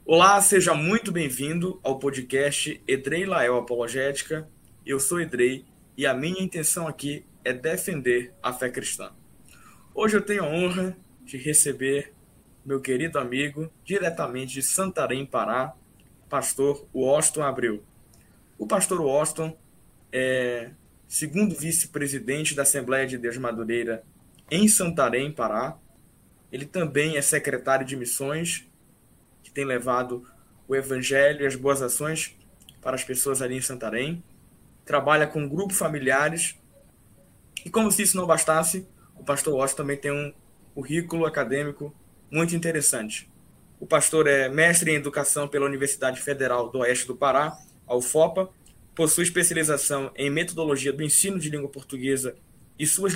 Olá, seja muito bem-vindo ao podcast Edrei Lael Apologética. Eu sou Edrei e a minha intenção aqui é defender a fé cristã. Hoje eu tenho a honra de receber meu querido amigo, diretamente de Santarém, Pará, pastor Washington Abreu. O pastor Washington é segundo vice-presidente da Assembleia de Deus Madureira em Santarém, Pará. Ele também é secretário de missões que tem levado o evangelho e as boas ações para as pessoas ali em Santarém. Trabalha com grupos familiares. E como se isso não bastasse, o pastor Washington também tem um currículo acadêmico muito interessante. O pastor é mestre em educação pela Universidade Federal do Oeste do Pará, a UFOPA, possui especialização em metodologia do ensino de língua portuguesa e suas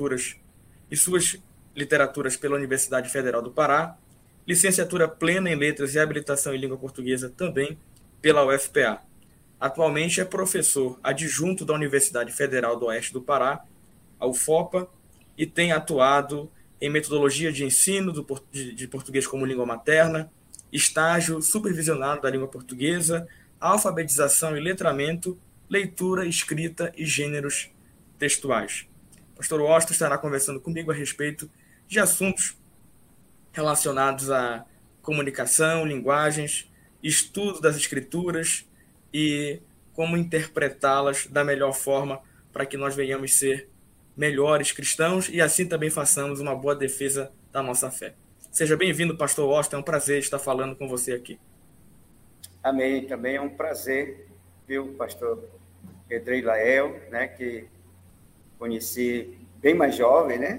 literaturas pela Universidade Federal do Pará, licenciatura plena em letras e habilitação em língua portuguesa também pela UFPA. Atualmente é professor adjunto da Universidade Federal do Oeste do Pará, a UFOPA, e tem atuado em metodologia de ensino de português como língua materna, estágio supervisionado da língua portuguesa, alfabetização e letramento, leitura, escrita e gêneros textuais. O pastor Washington estará conversando comigo a respeito de assuntos relacionados à comunicação, linguagens, estudo das escrituras e como interpretá-las da melhor forma para que nós venhamos ser melhores cristãos e assim também façamos uma boa defesa da nossa fé. Seja bem-vindo, pastor Washington, é um prazer estar falando com você aqui. Amém, também é um prazer, viu, pastor Edrei Lael, né, que conheci bem mais jovem, né?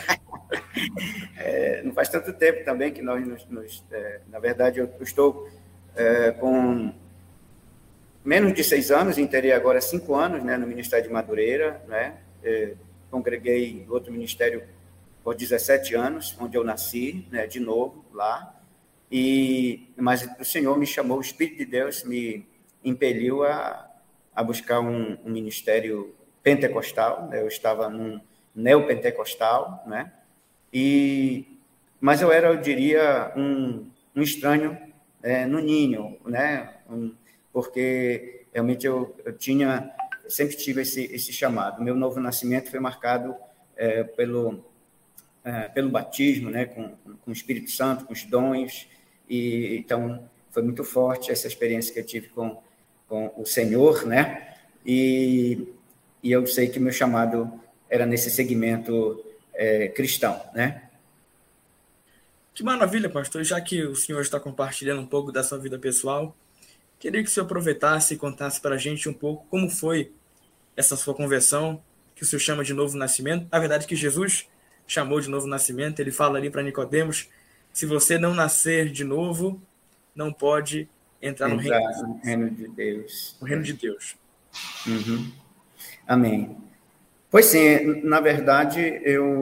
Não faz tanto tempo também que nós na verdade, eu estou com menos de 6 anos, inteirei agora 5 anos, né, no Ministério de Madureira, né? Congreguei no outro ministério por 17 anos, onde eu nasci, né, de novo lá. Mas o Senhor me chamou, o Espírito de Deus me impeliu a buscar um ministério pentecostal, né? Eu estava num neopentecostal, né? Mas eu era, eu diria, um estranho no ninho, né? Porque realmente eu sempre tive esse chamado. Meu novo nascimento foi marcado pelo batismo, né? Com o Espírito Santo, com os dons. Então, foi muito forte essa experiência que eu tive com o Senhor, né? E eu sei que meu chamado era nesse segmento cristão, né? Que maravilha, pastor. Já que o senhor está compartilhando um pouco da sua vida pessoal, queria que o senhor aproveitasse e contasse para a gente um pouco como foi essa sua conversão, que o senhor chama de novo nascimento. Na verdade, que Jesus chamou de novo nascimento. Ele fala ali para Nicodemos: se você não nascer de novo, não pode entrar no reino de Deus. No reino de Deus. Uhum. Amém. Pois sim, na verdade,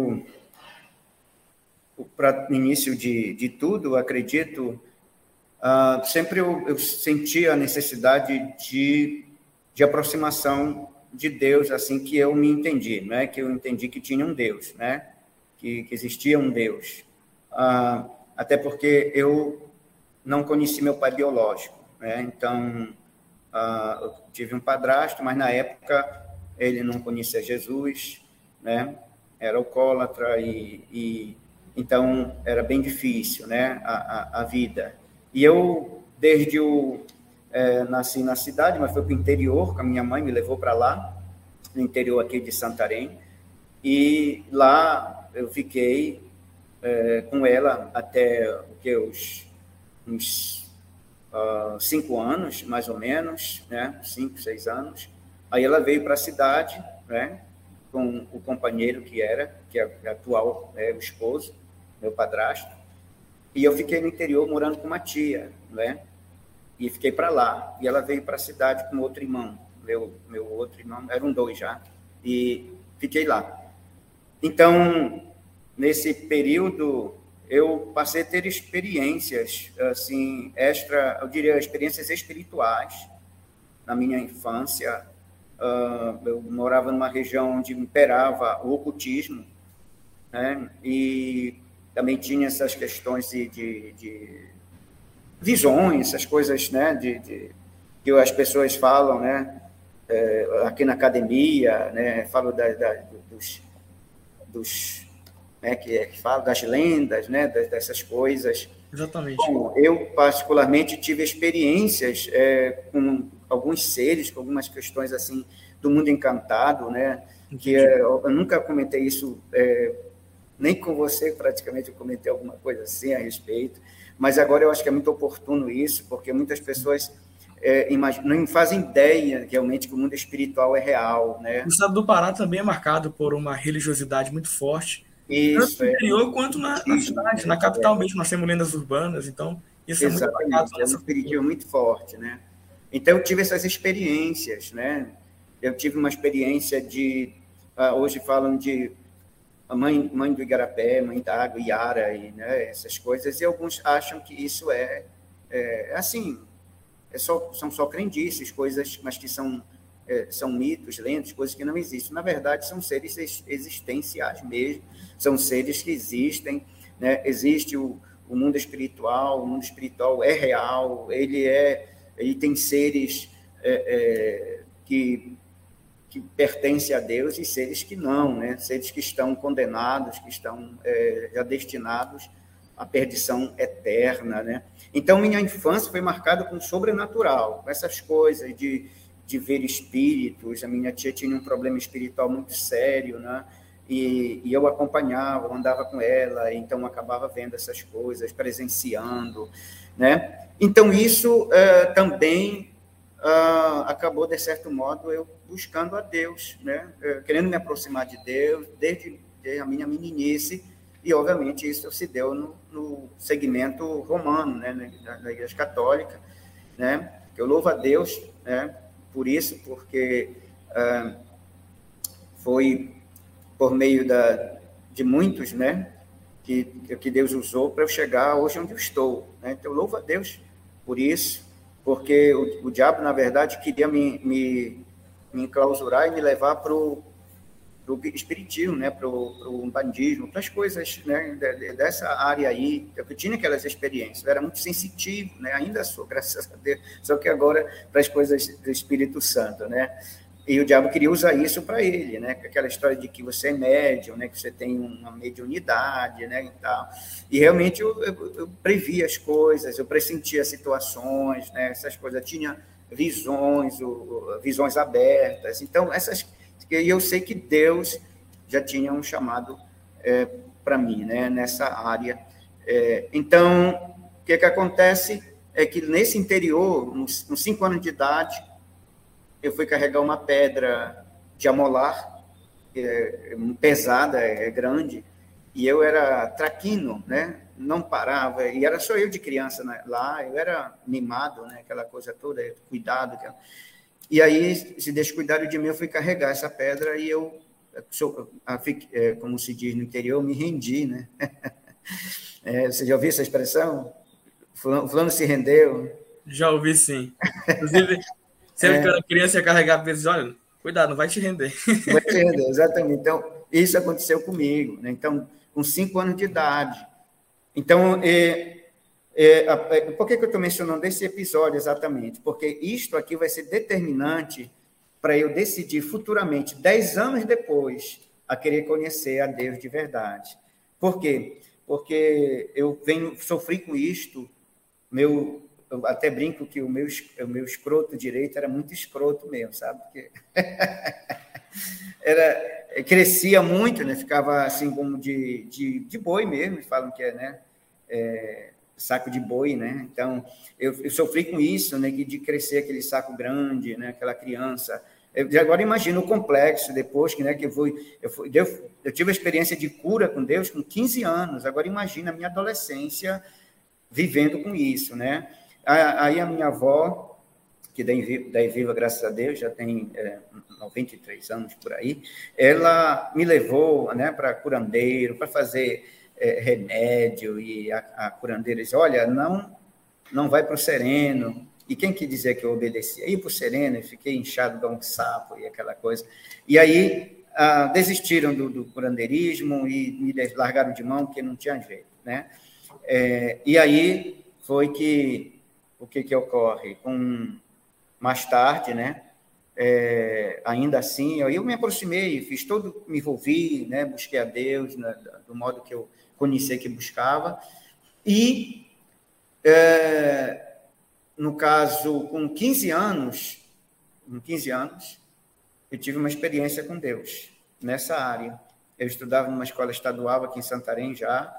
para o início de tudo, acredito, sempre eu senti a necessidade de aproximação de Deus, assim que eu me entendi, né? Que eu entendi que tinha um Deus, né? Que existia um Deus. Até porque eu não conheci meu pai biológico, né? Então, eu tive um padrasto, mas na época ele não conhecia Jesus, né? Era alcoólatra e então era bem difícil, né? A vida. E eu, nasci na cidade, mas fui para o interior, com a minha mãe me levou para lá, no interior aqui de Santarém, e lá eu fiquei com ela até uns 5 anos, mais ou menos, né? 5, 6 anos. Aí ela veio para a cidade, né? Com o companheiro que é atual, o esposo, meu padrasto. E eu fiquei no interior morando com uma tia, né? E fiquei para lá. E ela veio para a cidade com outro irmão. Meu outro irmão, eram 2 já. E fiquei lá. Então, nesse período, eu passei a ter experiências, assim, eu diria, experiências espirituais na minha infância. Eu morava numa região onde imperava o ocultismo, né? E também tinha essas questões visões, essas coisas, né, que as pessoas falam, né, aqui na academia, né, falo dos né, que falo das lendas, né, dessas coisas. Exatamente. Bom, eu particularmente tive experiências com alguns seres, com algumas questões assim do mundo encantado, né, que eu nunca comentei isso, nem com você praticamente eu comentei alguma coisa assim a respeito, mas agora eu acho que é muito oportuno isso, porque muitas pessoas não fazem ideia realmente que o mundo espiritual é real, né? O estado do Pará também é marcado por uma religiosidade muito forte, tanto Isso, no interior quanto na cidade, na capital mesmo. Nós temos lendas urbanas, então isso é muito marcado exatamente, na é um nossa cultura. espiritismo muito forte, né? Então, eu tive essas experiências, né? Eu tive uma experiência hoje falam de a mãe do Igarapé, mãe da água, Iara, e, né, essas coisas, e alguns acham que isso assim, são só crendices, coisas, mas que são mitos, lendas, coisas que não existem. Na verdade, são seres existenciais mesmo, são seres que existem, né? Existe o mundo espiritual, o mundo espiritual é real, ele tem seres que pertencem a Deus e seres que não, né? Seres que estão condenados, que estão já destinados à perdição eterna, né? Então, minha infância foi marcada com o sobrenatural, com essas coisas de ver espíritos. A minha tia tinha um problema espiritual muito sério, né? E eu acompanhava, eu andava com ela, então acabava vendo essas coisas, presenciando, né? Então, isso também acabou, de certo modo, eu buscando a Deus, né? Querendo me aproximar de Deus desde a minha meninice, e, obviamente, isso se deu no segmento romano, né? Na Igreja Católica, né? Eu louvo a Deus, né? Por isso, porque foi por meio de muitos, né? Que Deus usou para eu chegar hoje onde eu estou, né? Então, eu louvo a Deus por isso, porque o diabo, na verdade, queria me enclausurar e me levar para o espiritismo, né? Para o umbandismo, para as coisas, né? Dessa área aí. Eu tinha aquelas experiências, eu era muito sensitivo, né? Ainda sou, graças a Deus, só que agora para as coisas do Espírito Santo, né? E o diabo queria usar isso para ele, né? Aquela história de que você é médium, né? Que você tem uma mediunidade, né? E tal. E realmente eu previa as coisas, eu pressentia situações, né? Essas coisas, eu tinha visões abertas. Então, e eu sei que Deus já tinha um chamado para mim, né? Nessa área. Então, o que acontece é que nesse interior, uns 5 anos de idade, eu fui carregar uma pedra de amolar, pesada, grande, e eu era traquino, né? Não parava, e era só eu de criança, né? Lá, eu era mimado, né? Aquela coisa toda, cuidado. E aí, se descuidaram de mim, eu fui carregar essa pedra e eu, como se diz no interior, eu me rendi, né? Você já ouviu essa expressão? Fulano se rendeu. Já ouvi, sim. Inclusive, sempre que eu era criança, ia carregar pesos, olha, cuidado, não vai te render. Vai te render, exatamente. Então, isso aconteceu comigo, né? Então, com 5 anos de idade. Então, por que eu estou mencionando esse episódio exatamente? Porque isto aqui vai ser determinante para eu decidir futuramente, 10 anos depois, a querer conhecer a Deus de verdade. Por quê? Porque eu sofri com isto, eu até brinco que o meu escroto direito era muito escroto mesmo, sabe? Porque crescia muito, né? Ficava assim como de boi mesmo, falam que né? Saco de boi, né? Então, eu sofri com isso, né? De crescer aquele saco grande, né? Aquela criança. Agora imagina o complexo depois que, né? Que eu tive a experiência de cura com Deus com 15 anos. Agora imagina a minha adolescência vivendo com isso, né? Aí a minha avó, que daí viva, graças a Deus, já tem 93 anos por aí, ela me levou, né? Para curandeiro, para fazer remédio, e a curandeira diz, olha, não vai para o sereno. E quem que dizia que eu obedecia? Ia para o sereno, e fiquei inchado de um sapo e aquela coisa. E aí desistiram do curandeirismo e me largaram de mão, porque não tinha jeito, né? E aí foi que o que ocorre? Mais tarde, né? Ainda assim, eu me aproximei, me envolvi, né? Busquei a Deus, né? Do modo que eu conhecia que buscava. E, no caso, com 15 anos, eu tive uma experiência com Deus nessa área. Eu estudava numa escola estadual aqui em Santarém já,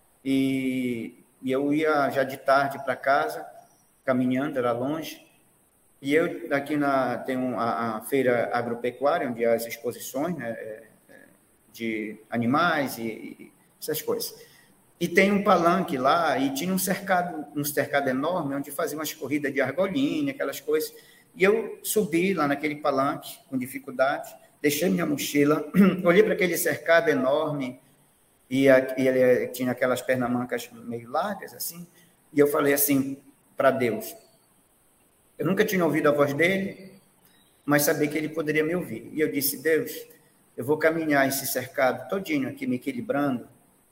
e eu ia já de tarde para casa, caminhando, era longe, e eu aqui tem a feira agropecuária, onde há as exposições, né, de animais e essas coisas. E tem um palanque lá, e tinha um cercado enorme, onde fazia umas corridas de argolinha, aquelas coisas. E eu subi lá naquele palanque, com dificuldade, deixei minha mochila, olhei para aquele cercado enorme, e ele tinha aquelas pernamancas meio largas, assim, e eu falei assim para Deus. Eu nunca tinha ouvido a voz dele, mas sabia que ele poderia me ouvir. E eu disse, Deus, eu vou caminhar esse cercado todinho aqui, me equilibrando,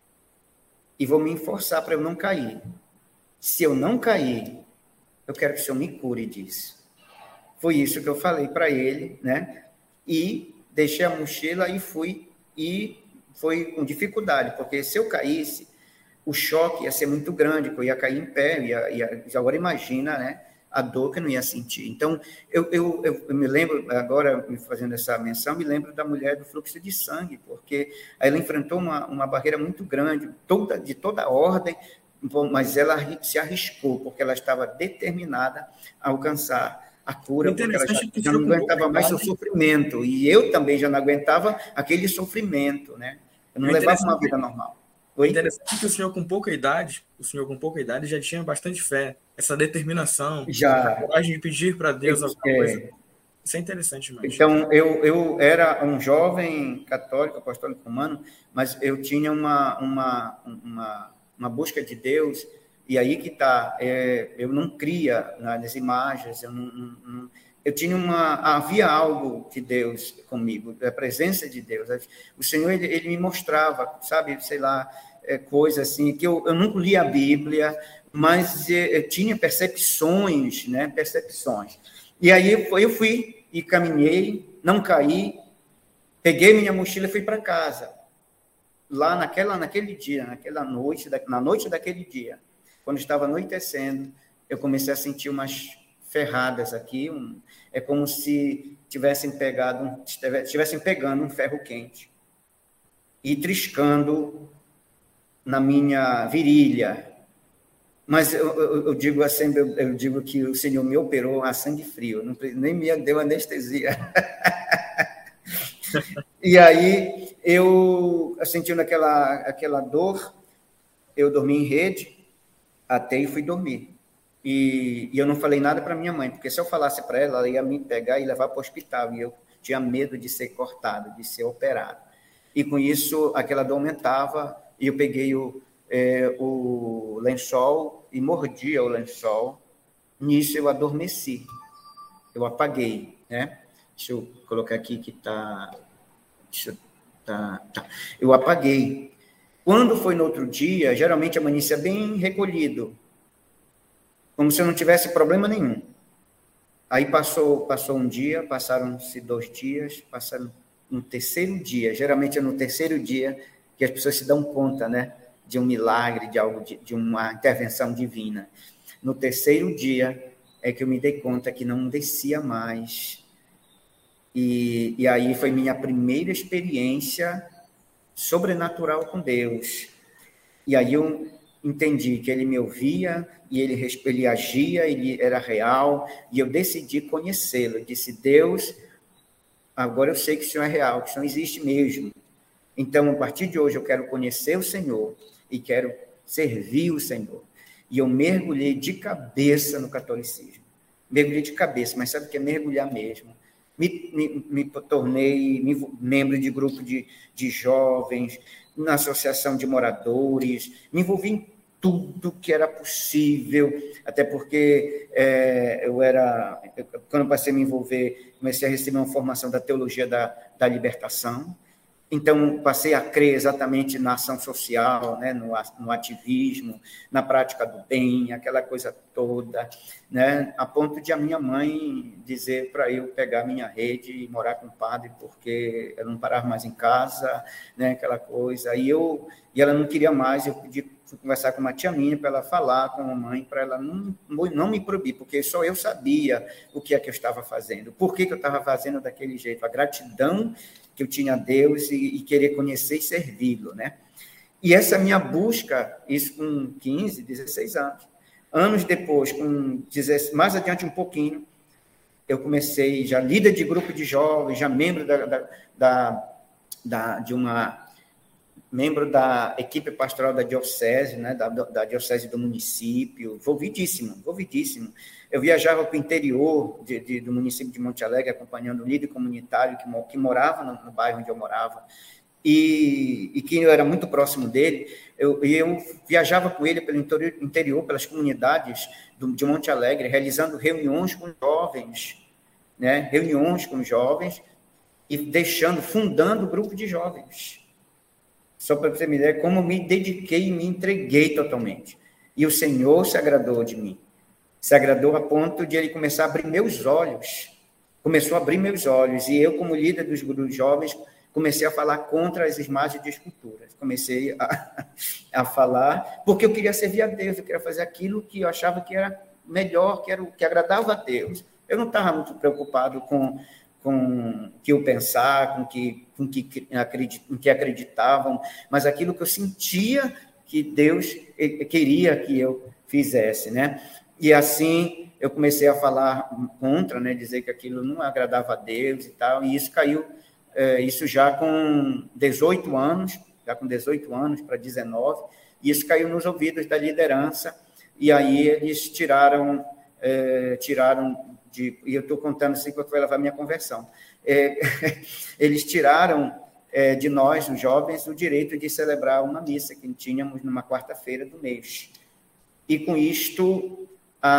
e vou me esforçar para eu não cair. Se eu não cair, eu quero que o Senhor me cure disso. Foi isso que eu falei para ele, né? E deixei a mochila e fui, e foi com dificuldade, porque se eu caísse, o choque ia ser muito grande, que eu ia cair em pé, agora imagina, né? A dor que eu não ia sentir. Então, eu me lembro, agora, me fazendo essa menção, me lembro da mulher do fluxo de sangue, porque ela enfrentou uma barreira muito grande, de toda a ordem, mas ela se arriscou, porque ela estava determinada a alcançar a cura, porque ela já não aguentava mais o sofrimento, e eu também já não aguentava aquele sofrimento, né? Eu não levava uma vida normal. Oi? Interessante que o senhor com pouca idade já tinha bastante fé, essa determinação, a coragem de pedir para Deus alguma coisa. Isso é interessante demais. Então, eu era um jovem católico, apostólico romano, mas eu tinha uma busca de Deus, e aí que está, eu não cria nas imagens, eu tinha havia algo de Deus comigo, a presença de Deus. O Senhor, ele me mostrava, sabe, sei lá, coisas assim, que eu não lia a Bíblia, mas eu tinha percepções, né, percepções. E aí eu fui e caminhei, não caí, peguei minha mochila e fui para casa. Lá naquele dia, na noite daquele dia, quando estava anoitecendo, eu comecei a sentir umas ferradas aqui, é como se estivessem pegando um ferro quente e triscando na minha virilha. Mas eu digo assim, eu digo que o Senhor me operou a sangue frio, nem me deu anestesia. E aí eu sentindo aquela dor, eu dormi em rede, até e fui dormir. E eu não falei nada para minha mãe, porque se eu falasse para ela, ela ia me pegar e levar para o hospital, e eu tinha medo de ser cortado, de ser operado. E com isso, aquela dor aumentava, e eu peguei o lençol e mordia o lençol. Nisso eu adormeci, eu apaguei, né? Deixa eu colocar aqui que está... Tá. Eu apaguei. Quando foi no outro dia, geralmente amanhecia bem recolhido, como se eu não tivesse problema nenhum. Aí passou um dia, passaram-se 2 dias, passaram no terceiro dia. Geralmente é no terceiro dia que as pessoas se dão conta, né, de um milagre, de algo, de uma intervenção divina. No terceiro dia é que eu me dei conta que não descia mais. E aí foi minha primeira experiência sobrenatural com Deus. E aí eu entendi que ele me ouvia, e ele agia, ele era real, e eu decidi conhecê-lo. Eu disse, Deus, agora eu sei que o Senhor é real, que o Senhor existe mesmo. Então, a partir de hoje, eu quero conhecer o Senhor e quero servir o Senhor. E eu mergulhei de cabeça no catolicismo. Mergulhei de cabeça, mas sabe o que é mergulhar mesmo? Me tornei membro de grupo de jovens, na associação de moradores, me envolvi em tudo que era possível, até porque quando eu passei a me envolver, comecei a receber uma formação da teologia da libertação, Então, passei a crer exatamente na ação social, né, no ativismo, na prática do bem, aquela coisa toda, né, a ponto de a minha mãe dizer para eu pegar minha rede e morar com o padre, porque eu não parava mais em casa, né, aquela coisa. E ela não queria mais, eu fui conversar com uma tia minha para ela falar com a mãe, para ela não me proibir, porque só eu sabia o que é que eu estava fazendo, por que eu estava fazendo daquele jeito, a gratidão que eu tinha a Deus e querer conhecer e servi-lo, né? E essa minha busca, isso com 15, 16 anos. Anos depois, mais adiante um pouquinho, eu comecei já líder de grupo de jovens, já membro membro da equipe pastoral da diocese, né, da diocese do município, envolvidíssimo. Eu viajava para o interior do município de Monte Alegre, acompanhando o líder comunitário que morava no bairro onde eu morava, e que eu era muito próximo dele. Eu viajava com ele pelo interior, pelas comunidades de Monte Alegre, realizando reuniões com jovens, né, e fundando o grupo de jovens. Só para você me ver como eu me dediquei e me entreguei totalmente. E o Senhor se agradou de mim. Se agradou a ponto de ele começar a abrir meus olhos. Começou a abrir meus olhos. E eu, como líder dos grupos jovens, comecei a falar contra as imagens de esculturas. Comecei a falar, porque eu queria servir a Deus, eu queria fazer aquilo que eu achava que era melhor, que agradava a Deus. Eu não estava muito preocupado com o que eu pensava, com o que acreditavam, mas aquilo que eu sentia que Deus queria que eu fizesse, né? E assim eu comecei a falar contra, né? Dizer que aquilo não agradava a Deus e tal, e isso caiu, isso já com 18 anos para 19, e isso caiu nos ouvidos da liderança, e aí eles tiraram e eu estou contando assim que vai levar a minha conversão. Eles tiraram de nós, os jovens, o direito de celebrar uma missa que tínhamos numa quarta-feira do mês. E com isto,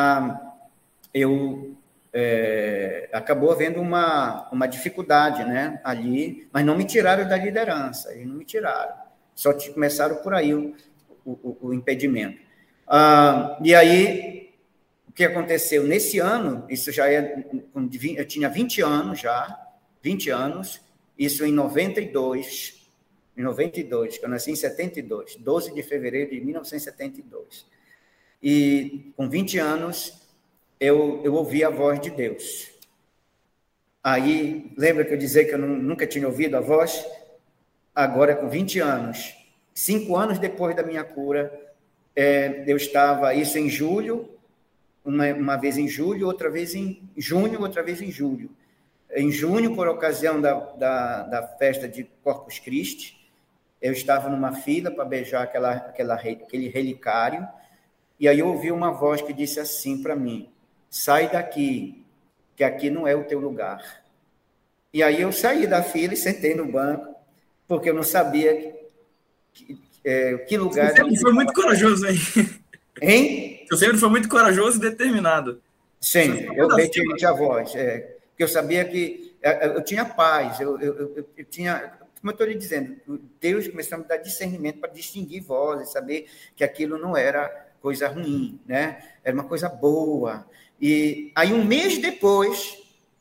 acabou havendo uma dificuldade, né, ali, mas não me tiraram da liderança, eles não me tiraram, só começaram por aí o impedimento. E aí, o que aconteceu? Nesse ano, isso já eu tinha 20 anos já, isso em 92, que eu nasci em 72, 12 de fevereiro de 1972. E com 20 anos, eu ouvi a voz de Deus. Aí, lembra que eu dizia que eu nunca tinha ouvido a voz? Agora, com 20 anos, 5 anos depois da minha cura, eu estava, isso em julho, uma vez em julho, outra vez em junho, outra vez em julho. Em junho, por ocasião da festa de Corpus Christi, eu estava numa fila para beijar aquele relicário, e aí eu ouvi uma voz que disse assim para mim: sai daqui, que aqui não é o teu lugar. E aí eu saí da fila e sentei no banco, porque eu não sabia que lugar... Você sempre foi muito corajoso, hein? Hein? Você sempre foi muito corajoso e determinado. Sempre, eu retirei a voz, porque eu sabia que eu tinha paz, eu tinha, como eu estou lhe dizendo, Deus começou a me dar discernimento para distinguir vozes, saber que aquilo não era coisa ruim, né? Era uma coisa boa. E aí um mês depois,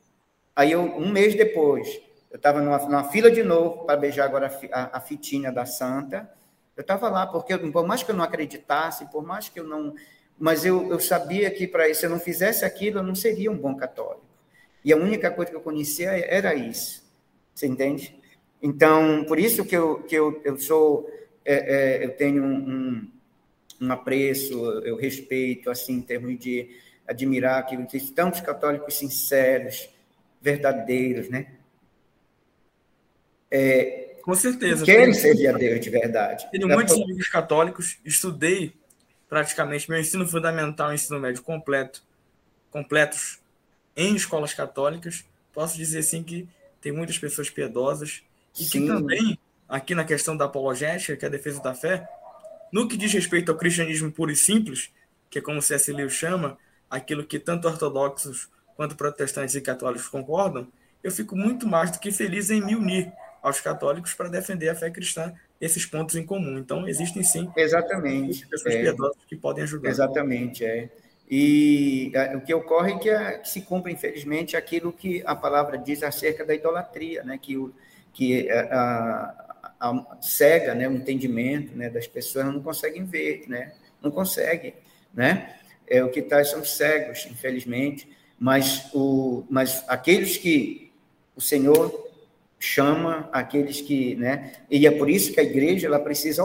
eu estava numa fila de novo para beijar agora a fitinha da Santa. Eu estava lá, porque por mais que eu não acreditasse, por mais que eu não... Mas eu sabia que se eu não fizesse aquilo, eu não seria um bom católico. E a única coisa que eu conhecia era isso. Você entende? Então, por isso que eu sou... eu tenho um apreço, eu respeito, assim, em termos de admirar que existem tantos católicos sinceros, verdadeiros, né? Com certeza. Querem servir a Deus de verdade. Tenho muitos amigos católicos, estudei praticamente meu ensino fundamental e ensino médio completos em escolas católicas. Posso dizer, sim, que tem muitas pessoas piedosas e que também, aqui na questão da apologética, que é a defesa da fé, no que diz respeito ao cristianismo puro e simples, que é como C.S. Lewis chama, aquilo que tanto ortodoxos quanto protestantes e católicos concordam, eu fico muito mais do que feliz em me unir aos católicos para defender a fé cristã, esses pontos em comum. Então, existem sim Exatamente. pessoas piedosas que podem ajudar. Exatamente, é. E o que ocorre é que se cumpre, infelizmente, aquilo que a palavra diz acerca da idolatria, né? Que cega, né, o entendimento, né, das pessoas, não conseguem ver, né? Não conseguem, né? O que está são cegos, infelizmente, mas aqueles que o Senhor chama, aqueles que, né? E é por isso que a igreja ela precisa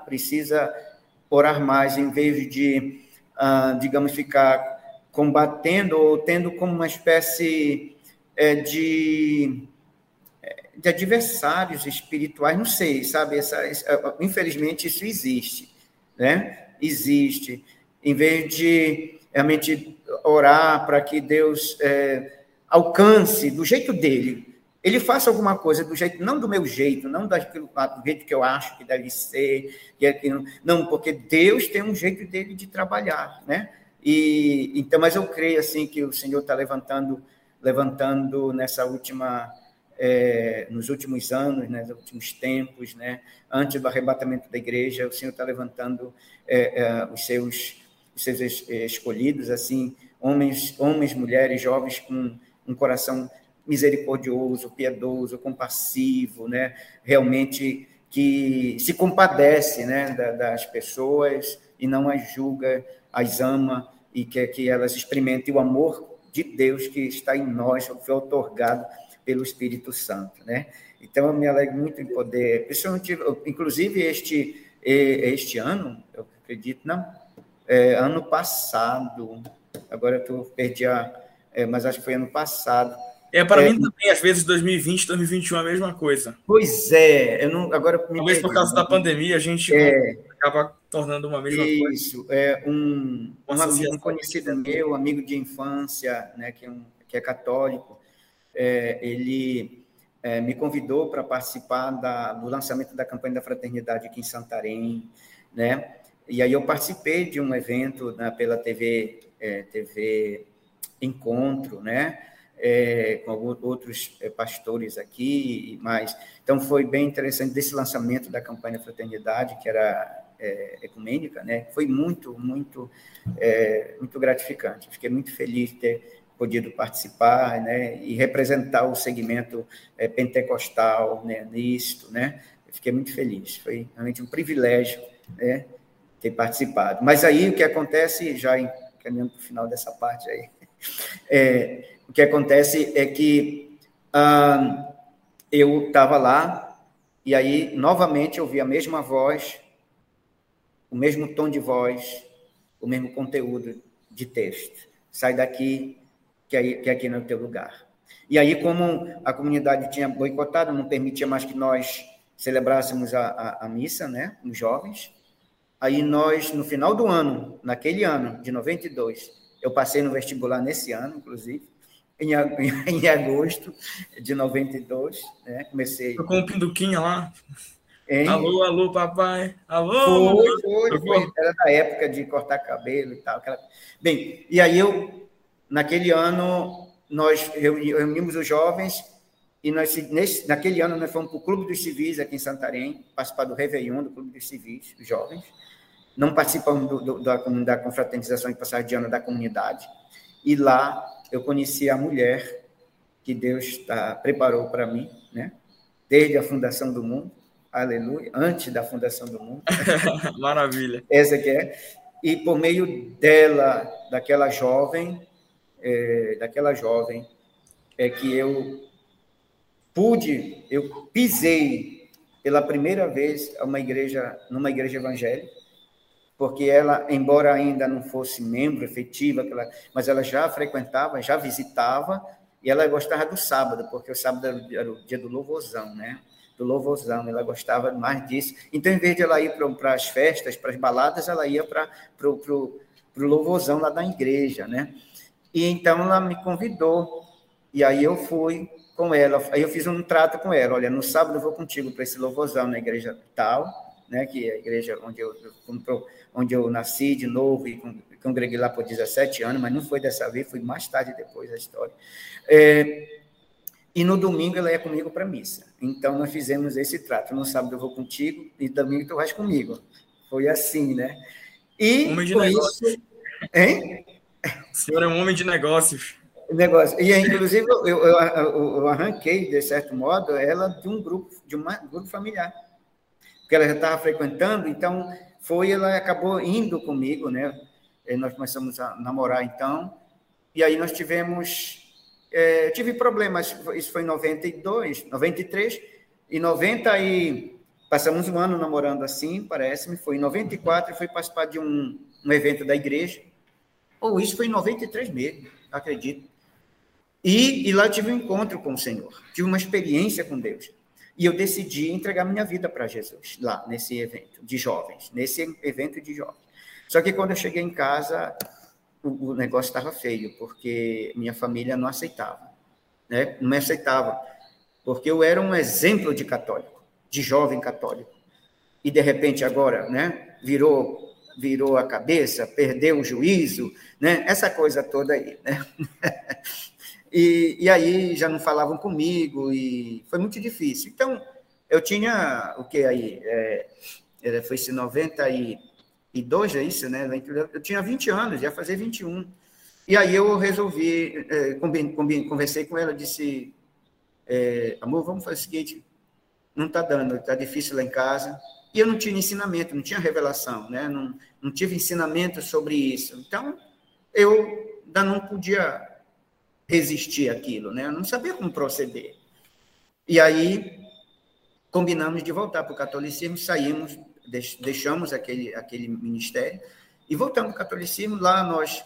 orar mais, em vez de, digamos, ficar combatendo ou tendo como uma espécie de adversários espirituais, não sei, sabe? Infelizmente, isso existe, né? Existe. Em vez de realmente orar para que Deus alcance do jeito dele, ele faça alguma coisa do jeito, não do meu jeito, não do jeito que eu acho que deve ser, não, porque Deus tem um jeito dele de trabalhar, né? Então, mas eu creio assim que o Senhor está levantando nessa última nos últimos anos, né, nos últimos tempos, né, antes do arrebatamento da igreja, o Senhor está levantando os seus escolhidos, assim, homens, mulheres, jovens com um coração misericordioso, piedoso, compassivo, né, realmente que se compadece, né, das pessoas e não as julga, as ama e quer que elas experimentem o amor de Deus que está em nós, que foi otorgado pelo Espírito Santo, né? Então, eu me alegro muito em poder, principalmente, inclusive este ano, eu acredito, não, ano passado, agora eu perdi mas acho que foi ano passado. Para mim também, às vezes, 2020, 2021 é a mesma coisa. Pois é, eu não, agora me Talvez perdi. Por causa da pandemia, a gente acaba tornando uma mesma coisa. Isso, um conhecido meu, amigo de infância, né, que é católico, ele me convidou para participar do lançamento da campanha da fraternidade aqui em Santarém, né? E aí eu participei de um evento, né, pela TV Encontro, né? Com outros pastores aqui, então foi bem interessante desse lançamento da campanha da fraternidade, que era ecumênica, né? Foi muito gratificante. Fiquei muito feliz de ter podido participar, né, e representar o segmento pentecostal, né, nisto, né? Eu fiquei muito feliz. Foi realmente um privilégio, né, ter participado. Mas aí o que acontece, já caminhando para o final dessa parte aí, o que acontece é que eu estava lá e aí novamente eu vi a mesma voz, o mesmo tom de voz, o mesmo conteúdo de texto. Sai daqui, que aqui não é o teu lugar. E aí, como a comunidade tinha boicotado, não permitia mais que nós celebrássemos a missa, né, os jovens, aí nós, no final do ano, naquele ano de 92, eu passei no vestibular nesse ano, inclusive, em agosto de 92, né, comecei... Ficou com um pinduquinha lá? Hein? Alô, papai. Alô, Foi. Era da época de cortar cabelo e tal. Bem, e aí naquele ano, nós reunimos os jovens e naquele ano nós fomos para o Clube dos Civis aqui em Santarém, participar do Réveillon do Clube dos Civis, os jovens. Não participamos da confraternização de passagem de ano da comunidade. E lá eu conheci a mulher que Deus preparou para mim, né? Desde a fundação do mundo. Aleluia, antes da fundação do mundo. Maravilha. Essa que é. E por meio dela, daquela jovem, que eu pisei pela primeira vez numa igreja evangélica, porque ela, embora ainda não fosse membro efetiva, mas ela já frequentava, já visitava, e ela gostava do sábado, porque o sábado era o dia do louvorzão, né? Do louvorzão, ela gostava mais disso. Então, em vez de ela ir para as festas, para as baladas, ela ia para o louvorzão lá da igreja, né? E então ela me convidou, e aí eu fui com ela, aí eu fiz um trato com ela, olha, no sábado eu vou contigo para esse louvorzão na igreja tal, né, que é a igreja onde eu nasci de novo e congreguei lá por 17 anos, mas não foi dessa vez, foi mais tarde depois da história. e no domingo ela ia comigo para a missa. Então, nós fizemos esse trato. No sábado eu vou contigo e domingo tu vais comigo. Foi assim, né? Homem E de com negócios. isso... Hein? O senhor é um homem de negócios. Negócio. E, inclusive, eu arranquei, de certo modo, ela de um grupo familiar. Porque ela já estava frequentando, então, ela acabou indo comigo, né? E nós começamos a namorar, então, e aí nós tive problemas, isso foi em 92, 93, e 90 passamos um ano namorando assim, parece-me, foi em 94, eu fui participar de um evento da igreja, ou isso foi em 93 mesmo, acredito. E lá eu tive um encontro com o Senhor, tive uma experiência com Deus. E eu decidi entregar minha vida para Jesus, lá, nesse evento de jovens. Só que quando eu cheguei em casa, o negócio estava feio, porque minha família não aceitava, né? Não me aceitava, porque eu era um exemplo de católico, de jovem católico. E, de repente, agora, né, virou a cabeça, perdeu o juízo, né? Essa coisa toda aí, né? E aí já não falavam comigo, e foi muito difícil. Então, eu tinha, o que aí? Foi esse 92, é isso, né? Eu tinha 20 anos, ia fazer 21. E aí eu resolvi, conversei com ela, disse, amor, vamos fazer o seguinte, não está dando, está difícil lá em casa. E eu não tinha ensinamento, não tinha revelação, né? Não tive ensinamento sobre isso. Então, eu ainda não podia resistir àquilo, né? Eu não sabia como proceder. E aí, combinamos de voltar para o catolicismo, saímos, deixamos aquele ministério e voltamos para o catolicismo. Lá nós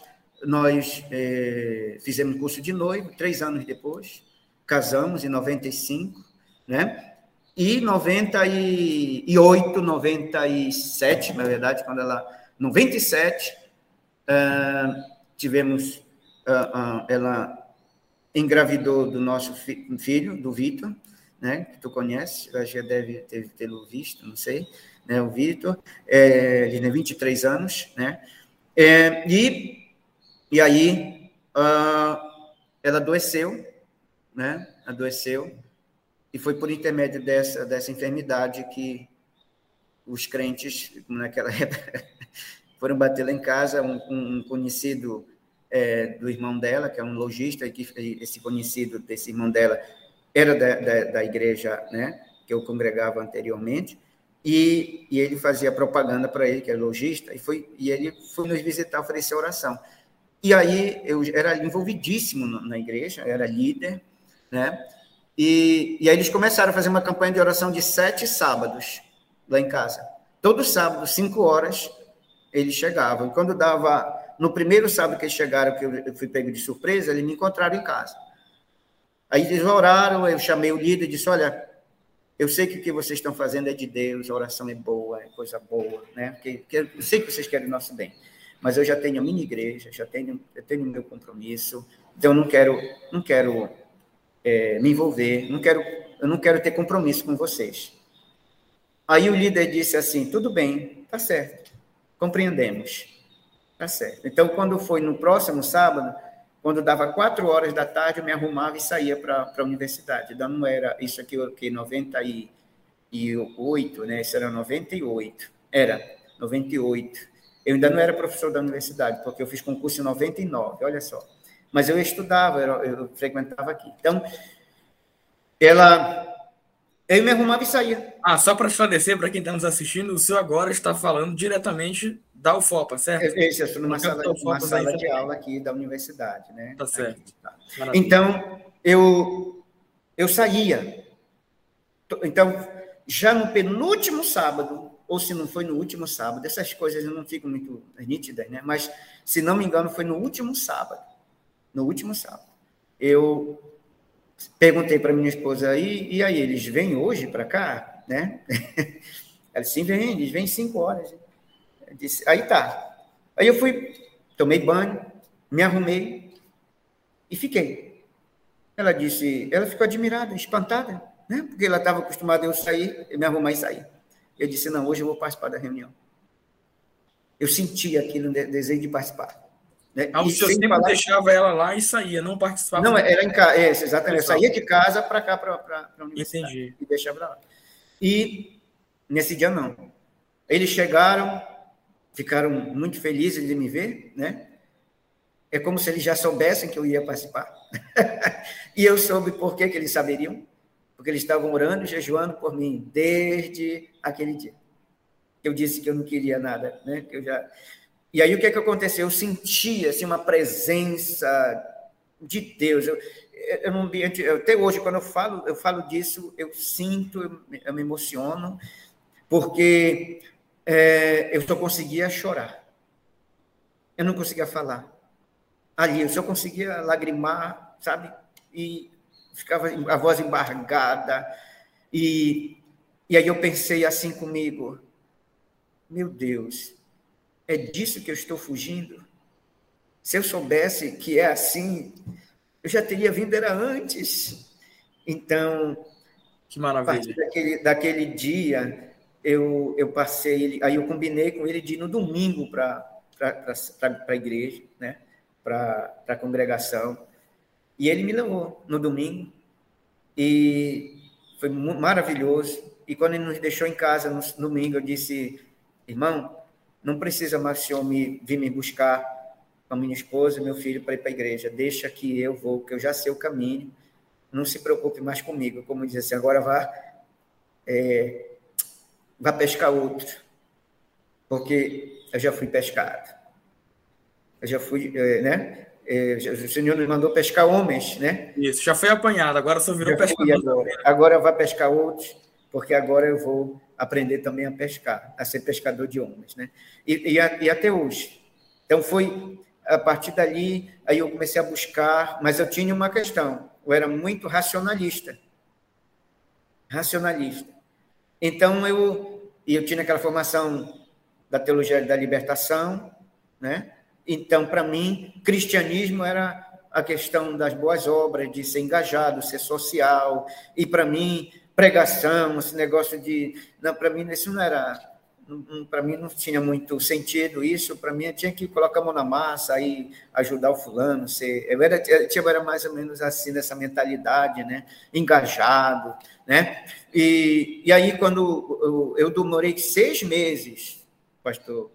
fizemos curso de noivo, 3 anos depois, casamos em 95, né? E 98, 97, na verdade, 97, tivemos, ela engravidou do nosso filho, do Vitor, né, que tu conhece, já deve tê-lo visto, não sei, né, o Vitor, ele tem 23 anos, né, e aí ela adoeceu, né, e foi por intermédio dessa enfermidade que os crentes, naquela época, foram bater lá em casa, um conhecido do irmão dela, que é um lojista, e que esse conhecido desse irmão dela era da igreja, né, que eu congregava anteriormente, e ele fazia propaganda para ele, que é lojista, e ele foi nos visitar, oferecer oração. E aí eu era envolvidíssimo na igreja, era líder, né, e aí eles começaram a fazer uma campanha de oração de 7 sábados lá em casa. Todo sábado, 5 horas, eles chegavam. E quando dava... No primeiro sábado que eles chegaram, que eu fui pego de surpresa, eles me encontraram em casa. Aí eles oraram, eu chamei o líder e disse, olha, eu sei que o que vocês estão fazendo é de Deus, a oração é boa, é coisa boa, né? Porque eu sei que vocês querem o nosso bem, mas eu já tenho a minha igreja, eu tenho o meu compromisso, então eu não quero me envolver, eu não quero ter compromisso com vocês. Aí o líder disse assim, tudo bem, tá certo, compreendemos. Tá certo. Então, quando foi no próximo sábado, quando dava 4 horas da tarde, eu me arrumava e saía para a universidade. Então, não era isso aqui, 98, né? Isso era 98. Era 98. Eu ainda não era professor da universidade, porque eu fiz concurso em 99, olha só. Mas eu estudava, eu frequentava aqui. Então, eu me arrumava e saía. Só para esclarecer para quem está nos assistindo, o senhor agora está falando diretamente da UFOPA, certo? Eu estou numa sala de aula aqui da universidade, né? Tá certo. Aqui, tá. Então, eu saía. Então, já no penúltimo sábado, ou se não foi no último sábado, essas coisas não ficam muito nítidas, né? Mas, se não me engano, foi no último sábado. No último sábado. Eu perguntei para minha esposa, e aí, eles vêm hoje para cá, né? Ela disse, sim, eles vêm 5 horas. Eu disse, aí tá. Aí eu fui, tomei banho, me arrumei e fiquei. Ela ficou admirada, espantada, né? Porque ela estava acostumada a eu sair, eu me arrumar e sair. Eu disse, não, hoje eu vou participar da reunião. Eu senti aquilo, desejo de participar. né? O E senhor sem sempre falar... deixava ela lá e saía, não participava? Não, era em casa, exatamente. Eu saía de casa para cá, para a universidade. Entendi. E deixava lá. E nesse dia, não. Eles chegaram, ficaram muito felizes de me ver, né? É como se eles já soubessem que eu ia participar. E eu soube por que eles saberiam. Porque eles estavam orando e jejuando por mim desde aquele dia. Eu disse que eu não queria nada, né? Que eu já... E aí o que aconteceu? Eu sentia assim, uma presença de Deus. Eu num ambiente, até hoje, quando eu falo disso, eu sinto, eu me emociono, porque eu só conseguia chorar. Eu não conseguia falar. Ali, eu só conseguia lagrimar, sabe? E ficava a voz embargada. E aí eu pensei assim comigo, meu Deus, é disso que eu estou fugindo? Se eu soubesse que é assim, eu já teria vindo era antes. Então, Que a partir maravilha. daquele dia, eu passei, aí eu combinei com ele de ir no domingo para a igreja, né? Para a congregação. E ele me levou no domingo, e foi maravilhoso. E quando ele nos deixou em casa no domingo, eu disse, irmão, não precisa mais o senhor vir me buscar com a minha esposa e meu filho para ir para a igreja. Deixa que eu vou, que eu já sei o caminho. Não se preocupe mais comigo. Como diz assim, agora vá pescar outro. Porque eu já fui pescado. Eu já fui, né? O Senhor nos mandou pescar homens, né? Isso, já foi apanhado, agora só virou pescador. Agora vai pescar outros, porque agora eu vou aprender também a pescar, a ser pescador de homens, né? E até hoje. Então foi a partir dali, aí eu comecei a buscar, mas eu tinha uma questão, eu era muito racionalista. Então eu tinha aquela formação da teologia da libertação, né? Então, para mim, cristianismo era a questão das boas obras, de ser engajado, ser social, e para mim, pregação, esse negócio de... Não, para mim, isso não era... Para mim, não tinha muito sentido isso, para mim, eu tinha que colocar a mão na massa e ajudar o fulano, eu era mais ou menos assim, nessa mentalidade, né? Engajado, né? E aí, quando eu demorei 6 meses, pastor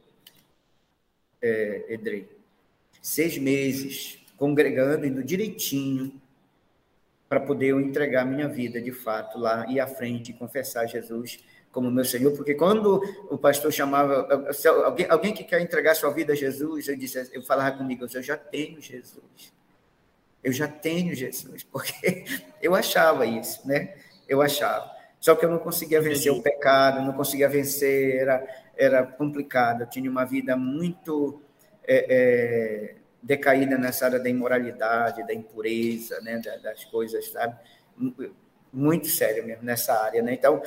Edrei, 6 meses congregando, indo direitinho, para poder eu entregar minha vida, de fato, lá, ir à frente e confessar Jesus como meu Senhor, porque quando o pastor chamava, alguém que quer entregar sua vida a Jesus, eu falava comigo, eu já tenho Jesus. Eu já tenho Jesus, porque eu achava isso, né? Eu achava. Só que eu não conseguia vencer o pecado, não conseguia vencer, era complicado. Eu tinha uma vida muito decaída nessa área da imoralidade, da impureza, né? Das coisas, sabe? Muito sério mesmo nessa área, né? Então,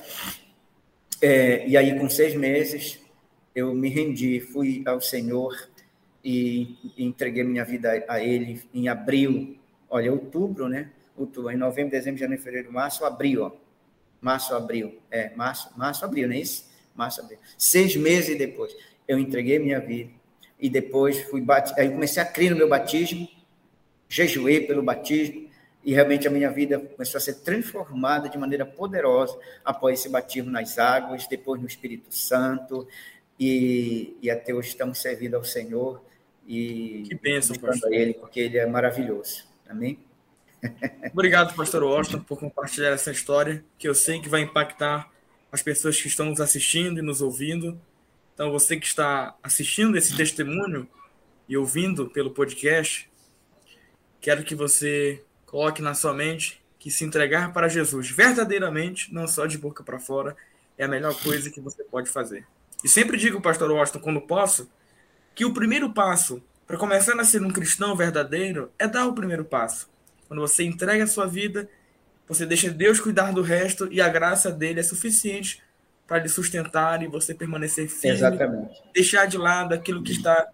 e aí, com 6 meses, eu me rendi, fui ao Senhor e entreguei minha vida a Ele em abril. Olha, outubro, né? Outubro, em novembro, dezembro, janeiro, fevereiro, março, abril, ó. Março, abril, abril, não é isso? Março, abril. 6 meses depois, eu entreguei minha vida e depois aí comecei a crer no meu batismo, jejuei pelo batismo e realmente a minha vida começou a ser transformada de maneira poderosa após esse batismo nas águas, depois no Espírito Santo e até hoje estamos servindo ao Senhor e que bênção, a Ele, porque Ele é maravilhoso. Amém? Obrigado, pastor Washington, por compartilhar essa história, que eu sei que vai impactar as pessoas que estão nos assistindo e nos ouvindo. Então, você que está assistindo esse testemunho e ouvindo pelo podcast, quero que você coloque na sua mente que se entregar para Jesus verdadeiramente, não só de boca para fora, é a melhor coisa que você pode fazer. E sempre digo, pastor Washington, quando posso, que o primeiro passo para começar a ser um cristão verdadeiro é dar o primeiro passo. Quando você entrega a sua vida, você deixa Deus cuidar do resto e a graça dele é suficiente para lhe sustentar e você permanecer firme. Exatamente. Deixar de lado aquilo que está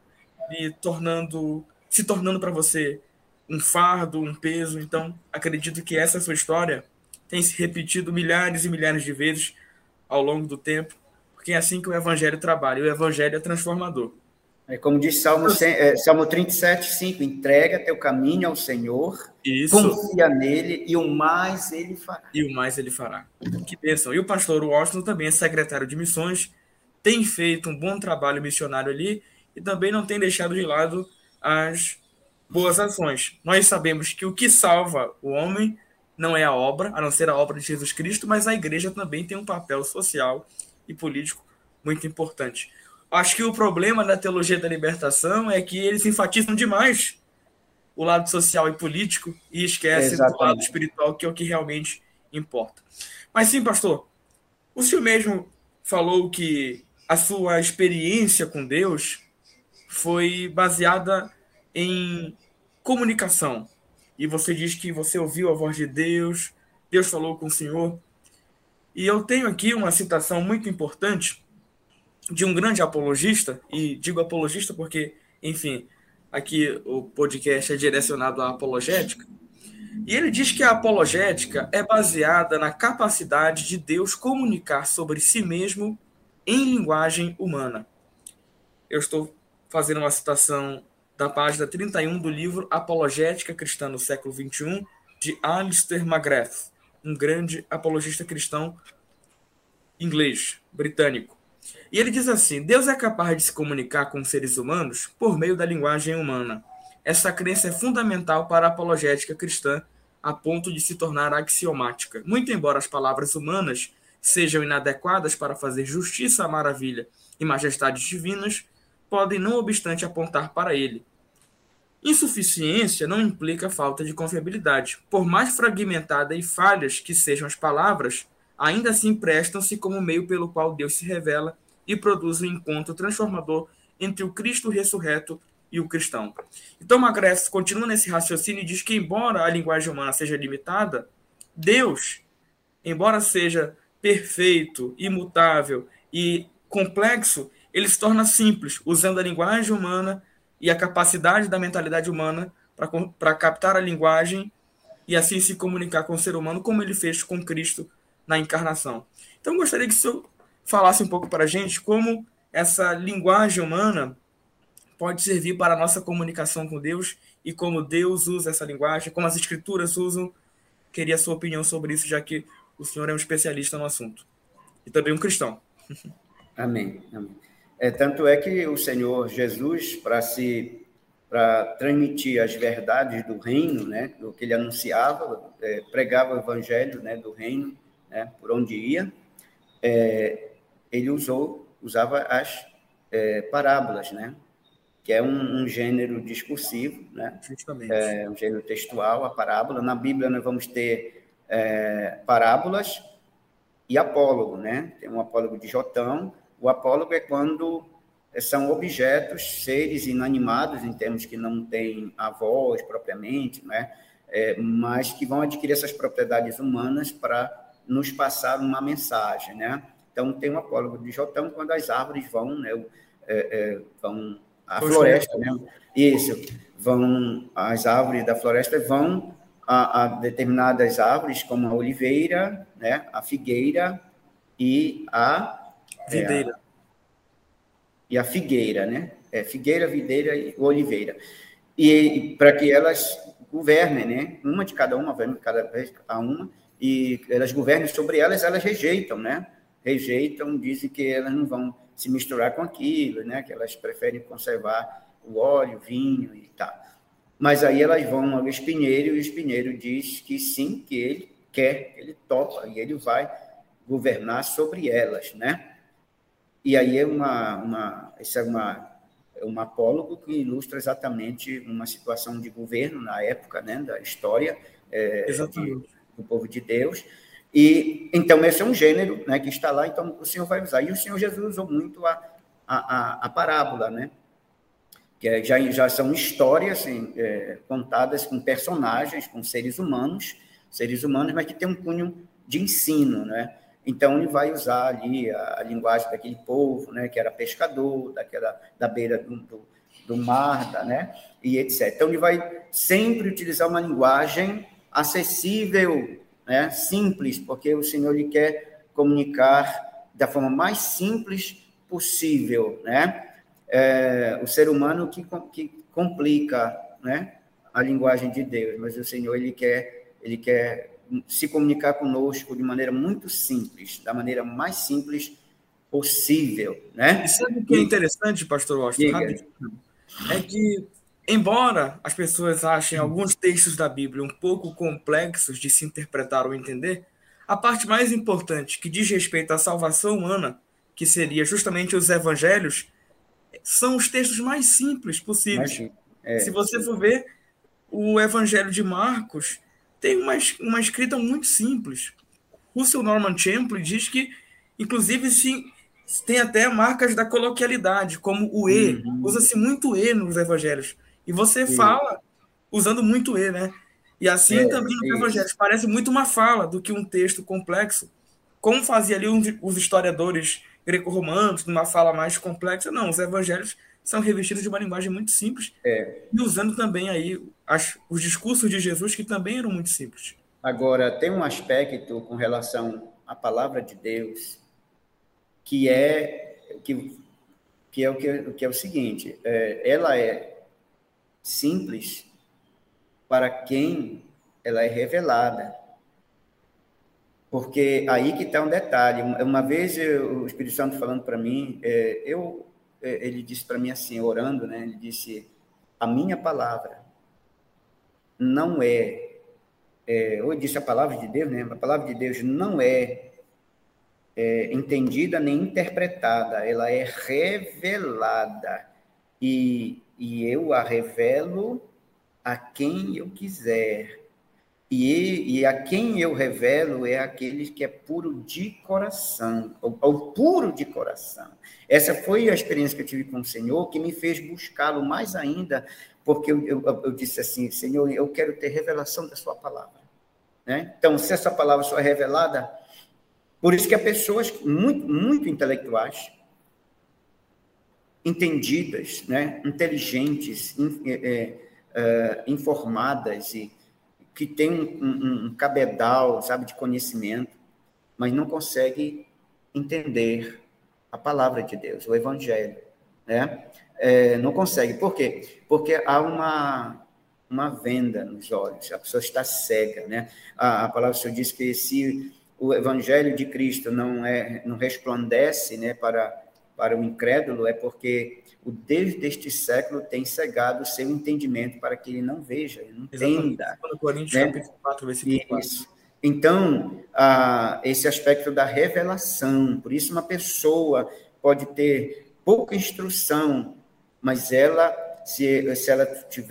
se tornando para você um fardo, um peso. Então, acredito que essa sua história tem se repetido milhares e milhares de vezes ao longo do tempo, porque é assim que o evangelho trabalha. O evangelho é transformador. Como diz Salmo 37:5, entrega teu caminho ao Senhor, Isso. Confia nele e o mais ele fará. E o mais ele fará. Que bênção. E o pastor Washington também é secretário de missões, tem feito um bom trabalho missionário ali e também não tem deixado de lado as boas ações. Nós sabemos que o que salva o homem não é a obra, a não ser a obra de Jesus Cristo, mas a igreja também tem um papel social e político muito importante. Acho que o problema da teologia da libertação é que eles enfatizam demais o lado social e político e esquecem do lado espiritual, que é o que realmente importa. Mas sim, pastor, o senhor mesmo falou que a sua experiência com Deus foi baseada em comunicação. E você diz que você ouviu a voz de Deus, Deus falou com o senhor. E eu tenho aqui uma citação muito importante de um grande apologista, e digo apologista porque, enfim, aqui o podcast é direcionado à apologética, e ele diz que a apologética é baseada na capacidade de Deus comunicar sobre si mesmo em linguagem humana. Eu estou fazendo uma citação da página 31 do livro Apologética Cristã no século XXI, de Alistair McGrath, um grande apologista cristão inglês, britânico. E ele diz assim: Deus é capaz de se comunicar com os seres humanos por meio da linguagem humana. Essa crença é fundamental para a apologética cristã, a ponto de se tornar axiomática. Muito embora as palavras humanas sejam inadequadas para fazer justiça à maravilha e majestades divinas, podem, não obstante, apontar para ele. Insuficiência não implica falta de confiabilidade. Por mais fragmentada e falhas que sejam as palavras, ainda assim prestam-se como meio pelo qual Deus se revela e produz um encontro transformador entre o Cristo ressurreto e o cristão. Então, McGrath continua nesse raciocínio e diz que, embora a linguagem humana seja limitada, Deus, embora seja perfeito, imutável e complexo, ele se torna simples, usando a linguagem humana e a capacidade da mentalidade humana para captar a linguagem e assim se comunicar com o ser humano, como ele fez com Cristo na encarnação. Então, eu gostaria que o senhor falasse um pouco para a gente como essa linguagem humana pode servir para a nossa comunicação com Deus e como Deus usa essa linguagem, como as escrituras usam. Queria a sua opinião sobre isso, já que o senhor é um especialista no assunto. E também um cristão. Amém. Amém. Tanto é que o Senhor Jesus, para transmitir as verdades do reino, né, do que ele anunciava, pregava o evangelho, né, do reino, né, por onde ia, ele usava as parábolas, né, que é um gênero discursivo, né, um gênero textual, a parábola. Na Bíblia nós vamos ter parábolas e apólogo, né? Tem um apólogo de Jotão. O apólogo é quando são objetos, seres inanimados, em termos que não têm a voz propriamente, né? Mas que vão adquirir essas propriedades humanas para nos passar uma mensagem, né? Então, tem um apólogo de Jotão quando as árvores vão, né? Vão a floresta, né? Isso, as árvores da floresta vão a determinadas árvores, como a oliveira, né? A figueira e a videira. E a figueira, né? Figueira, videira e oliveira. E para que elas governem, né? Uma de cada uma, cada vez a uma, e elas governem sobre elas, elas rejeitam, né? Rejeitam, dizem que elas não vão se misturar com aquilo, né? Que elas preferem conservar o óleo, o vinho e tal. Mas aí elas vão ao espinheiro, e o espinheiro diz que sim, que ele quer, ele topa, e ele vai governar sobre elas, né? E aí esse é um apólogo que ilustra exatamente uma situação de governo na época, né, da história do povo de Deus. E então esse é um gênero, né, que está lá, então o Senhor vai usar. E o Senhor Jesus usou muito a parábola, né, que já são histórias assim, contadas com personagens, com seres humanos, mas que tem um cunho de ensino, né? Então, ele vai usar ali a linguagem daquele povo, né, que era pescador, da beira do mar, né, e etc. Então, ele vai sempre utilizar uma linguagem acessível, né, simples, porque o Senhor lhe quer comunicar da forma mais simples possível, né? o ser humano que complica, né, a linguagem de Deus, mas o Senhor, ele quer se comunicar conosco de maneira muito simples, da maneira mais simples possível, né? E sabe o que é interessante, pastor Washington, Diga. rapidinho? É que, embora as pessoas achem alguns textos da Bíblia um pouco complexos de se interpretar ou entender, a parte mais importante, que diz respeito à salvação humana, que seria justamente os evangelhos, são os textos mais simples Mas possíveis. sim, Se você for ver, o Evangelho de Marcos tem uma escrita muito simples. Russell Norman Champlin diz que, inclusive, tem até marcas da coloquialidade, como o e. Usa-se muito e nos evangelhos. E você fala usando muito e, né? E assim também nos evangelhos. isso. Parece muito uma fala do que um texto complexo. Como fazia ali os historiadores greco-romanos, numa fala mais complexa. Não, os evangelhos são revestidos de uma linguagem muito simples e usando também aí os discursos de Jesus, que também eram muito simples. Agora, tem um aspecto com relação à palavra de Deus que é o seguinte, ela é simples para quem ela é revelada. Porque aí que está um detalhe. Uma vez o Espírito Santo falando para mim, ele disse para mim assim, orando, né? Ele disse: a minha palavra não ou disse a palavra de Deus, né? A palavra de Deus não é entendida nem interpretada, ela é revelada. E eu a revelo a quem eu quiser. E a quem eu revelo é aquele que é puro de coração, ou puro de coração. Essa foi a experiência que eu tive com o Senhor, que me fez buscá-lo mais ainda, porque eu disse assim: Senhor, eu quero ter revelação da sua palavra. Né? Então, se essa palavra só é revelada, por isso que há pessoas muito, muito intelectuais, entendidas, né? Inteligentes, informadas e que tem um cabedal, sabe, de conhecimento, mas não consegue entender a palavra de Deus, o Evangelho, né? Não consegue. Por quê? Porque há uma venda nos olhos, a pessoa está cega, né? A palavra do Senhor diz que se o Evangelho de Cristo não resplandece, né, para o incrédulo, é porque o Deus deste século tem cegado o seu entendimento para que ele não veja, ele não entenda. 2 Coríntios, Né? capítulo 4, versículo 4. Isso. Então, esse aspecto da revelação, por isso uma pessoa pode ter pouca instrução, mas ela, se ela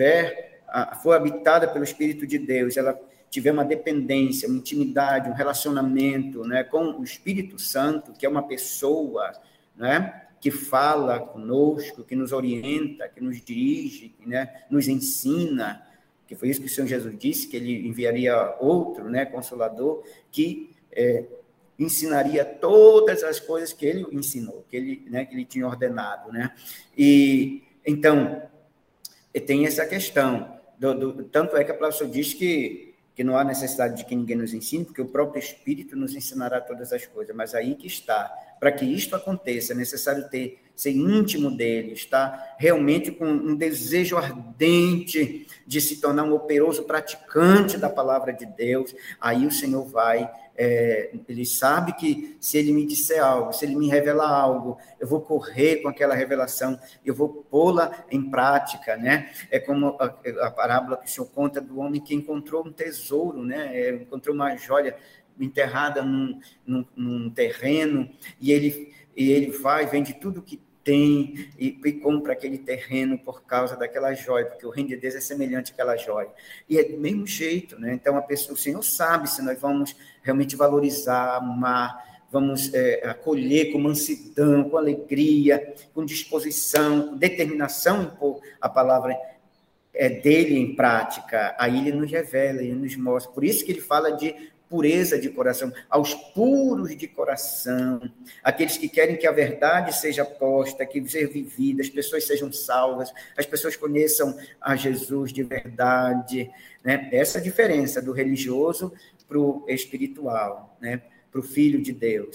for habitada pelo Espírito de Deus, ela tiver uma dependência, uma intimidade, um relacionamento, né, com o Espírito Santo, que é uma pessoa, né, que fala conosco, que nos orienta, que nos dirige, né, nos ensina, que foi isso que o Senhor Jesus disse, que ele enviaria outro, né, Consolador, que ensinaria todas as coisas que ele ensinou, que ele tinha ordenado, né? E então tem essa questão tanto é que a palavra diz que não há necessidade de que ninguém nos ensine, porque o próprio Espírito nos ensinará todas as coisas, mas aí que está. Para que isto aconteça, é necessário ser íntimo dele, estar realmente com um desejo ardente de se tornar um operoso praticante da palavra de Deus. Aí o Senhor vai, ele sabe que se ele me disser algo, se ele me revelar algo, eu vou correr com aquela revelação, eu vou pô-la em prática, né? É como a parábola que o Senhor conta do homem que encontrou um tesouro, né? Encontrou uma joia enterrada num terreno, e ele vai, vende tudo que tem e compra aquele terreno por causa daquela joia, porque o reino de Deus é semelhante àquela joia. E é do mesmo jeito, né? Então, o Senhor sabe se nós vamos realmente valorizar, amar, vamos acolher com mansidão, com alegria, com disposição, com determinação em pôr a palavra dele em prática. Aí ele nos revela, ele nos mostra. Por isso que ele fala de pureza de coração, aos puros de coração, aqueles que querem que a verdade seja posta, que seja vivida, as pessoas sejam salvas, as pessoas conheçam a Jesus de verdade, né? Essa é a diferença do religioso para o espiritual, né? Para o filho de Deus.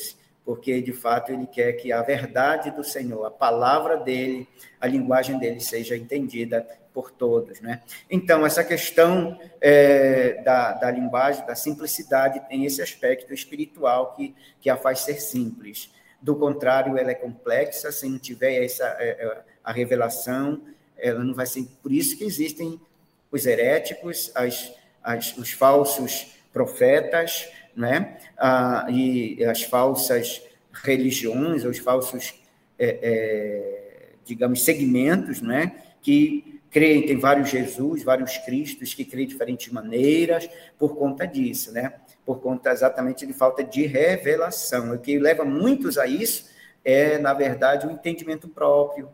porque, de fato, ele quer que a verdade do Senhor, a palavra dele, a linguagem dele seja entendida por todos, né? Então, essa questão da linguagem, da simplicidade, tem esse aspecto espiritual que a faz ser simples. Do contrário, ela é complexa, se não tiver a revelação, ela não vai ser... Por isso que existem os heréticos, os falsos profetas, né? E as falsas religiões, os falsos, digamos, segmentos, né? Que creem, tem vários Jesus, vários Cristos, que creem de diferentes maneiras, por conta disso, né? Por conta exatamente de falta de revelação. O que leva muitos a isso na verdade, um entendimento próprio,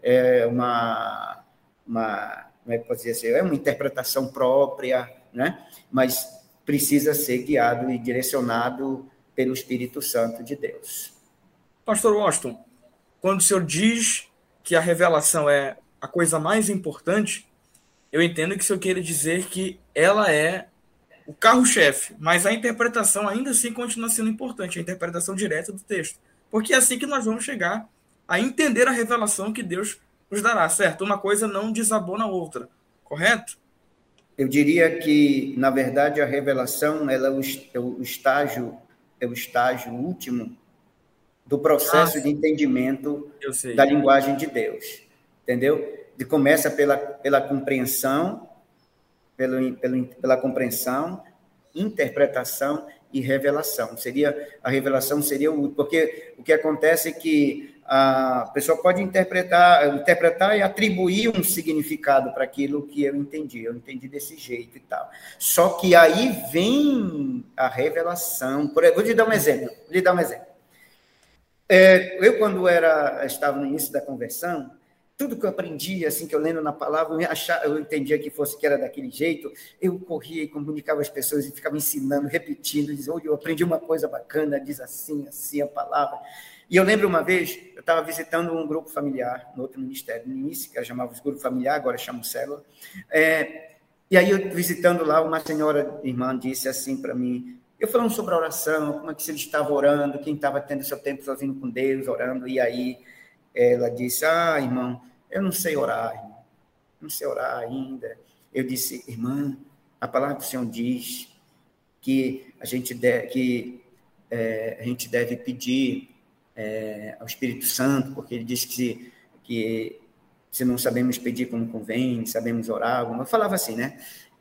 como é que pode dizer, é uma interpretação própria, né? Mas precisa ser guiado e direcionado pelo Espírito Santo de Deus. Pastor Washington, quando o senhor diz que a revelação é a coisa mais importante, eu entendo que o senhor queira dizer que ela é o carro-chefe, mas a interpretação ainda assim continua sendo importante, a interpretação direta do texto, porque é assim que nós vamos chegar a entender a revelação que Deus nos dará, certo? Uma coisa não desabona a outra, correto? Eu diria que, na verdade, a revelação ela é o estágio último do processo de entendimento da linguagem de Deus, entendeu? Começa pela compreensão, pela compreensão, interpretação e revelação. A revelação seria o último, porque o que acontece é que a pessoa pode interpretar e atribuir um significado para aquilo que eu entendi desse jeito e tal. Só que aí vem a revelação. Vou lhe dar um exemplo. Eu, quando estava no início da conversão, tudo que eu aprendi, assim, que eu lendo na palavra, eu entendia que era daquele jeito, eu corria e comunicava às pessoas e ficava ensinando, repetindo, dizendo, olha, eu aprendi uma coisa bacana, diz assim, assim a palavra. E eu lembro uma vez, eu estava visitando um grupo familiar, no outro ministério, no início, que eu chamava de grupo familiar, agora chamo célula, e aí eu visitando lá, uma senhora, irmã, disse assim para mim, eu falando sobre a oração, como é que você estava orando, quem estava tendo seu tempo sozinho com Deus, orando, e aí ela disse, irmão, eu não sei orar, irmão. Não sei orar ainda. Eu disse, irmã, a palavra do Senhor diz que a gente deve pedir ao Espírito Santo, porque ele diz que se não sabemos pedir como convém, sabemos orar. Eu falava assim, né?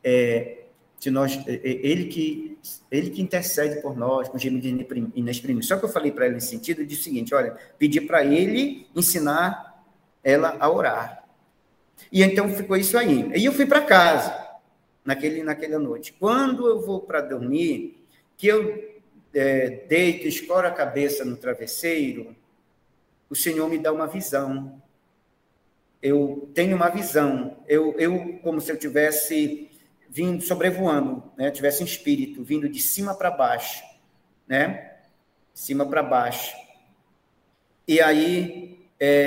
Ele que intercede por nós, com gemidos inexprimíveis. Só que eu falei para ela nesse sentido, eu disse o seguinte, olha, pedir para ele ensinar ela a orar. E então ficou isso aí. E eu fui para casa, naquela noite. Quando eu vou para dormir, que eu deito, escoro a cabeça no travesseiro, o Senhor me dá uma visão. Eu tenho uma visão. Eu como se eu tivesse vindo, sobrevoando, né? Tivesse um espírito vindo de cima para baixo, né? De cima para baixo. E aí,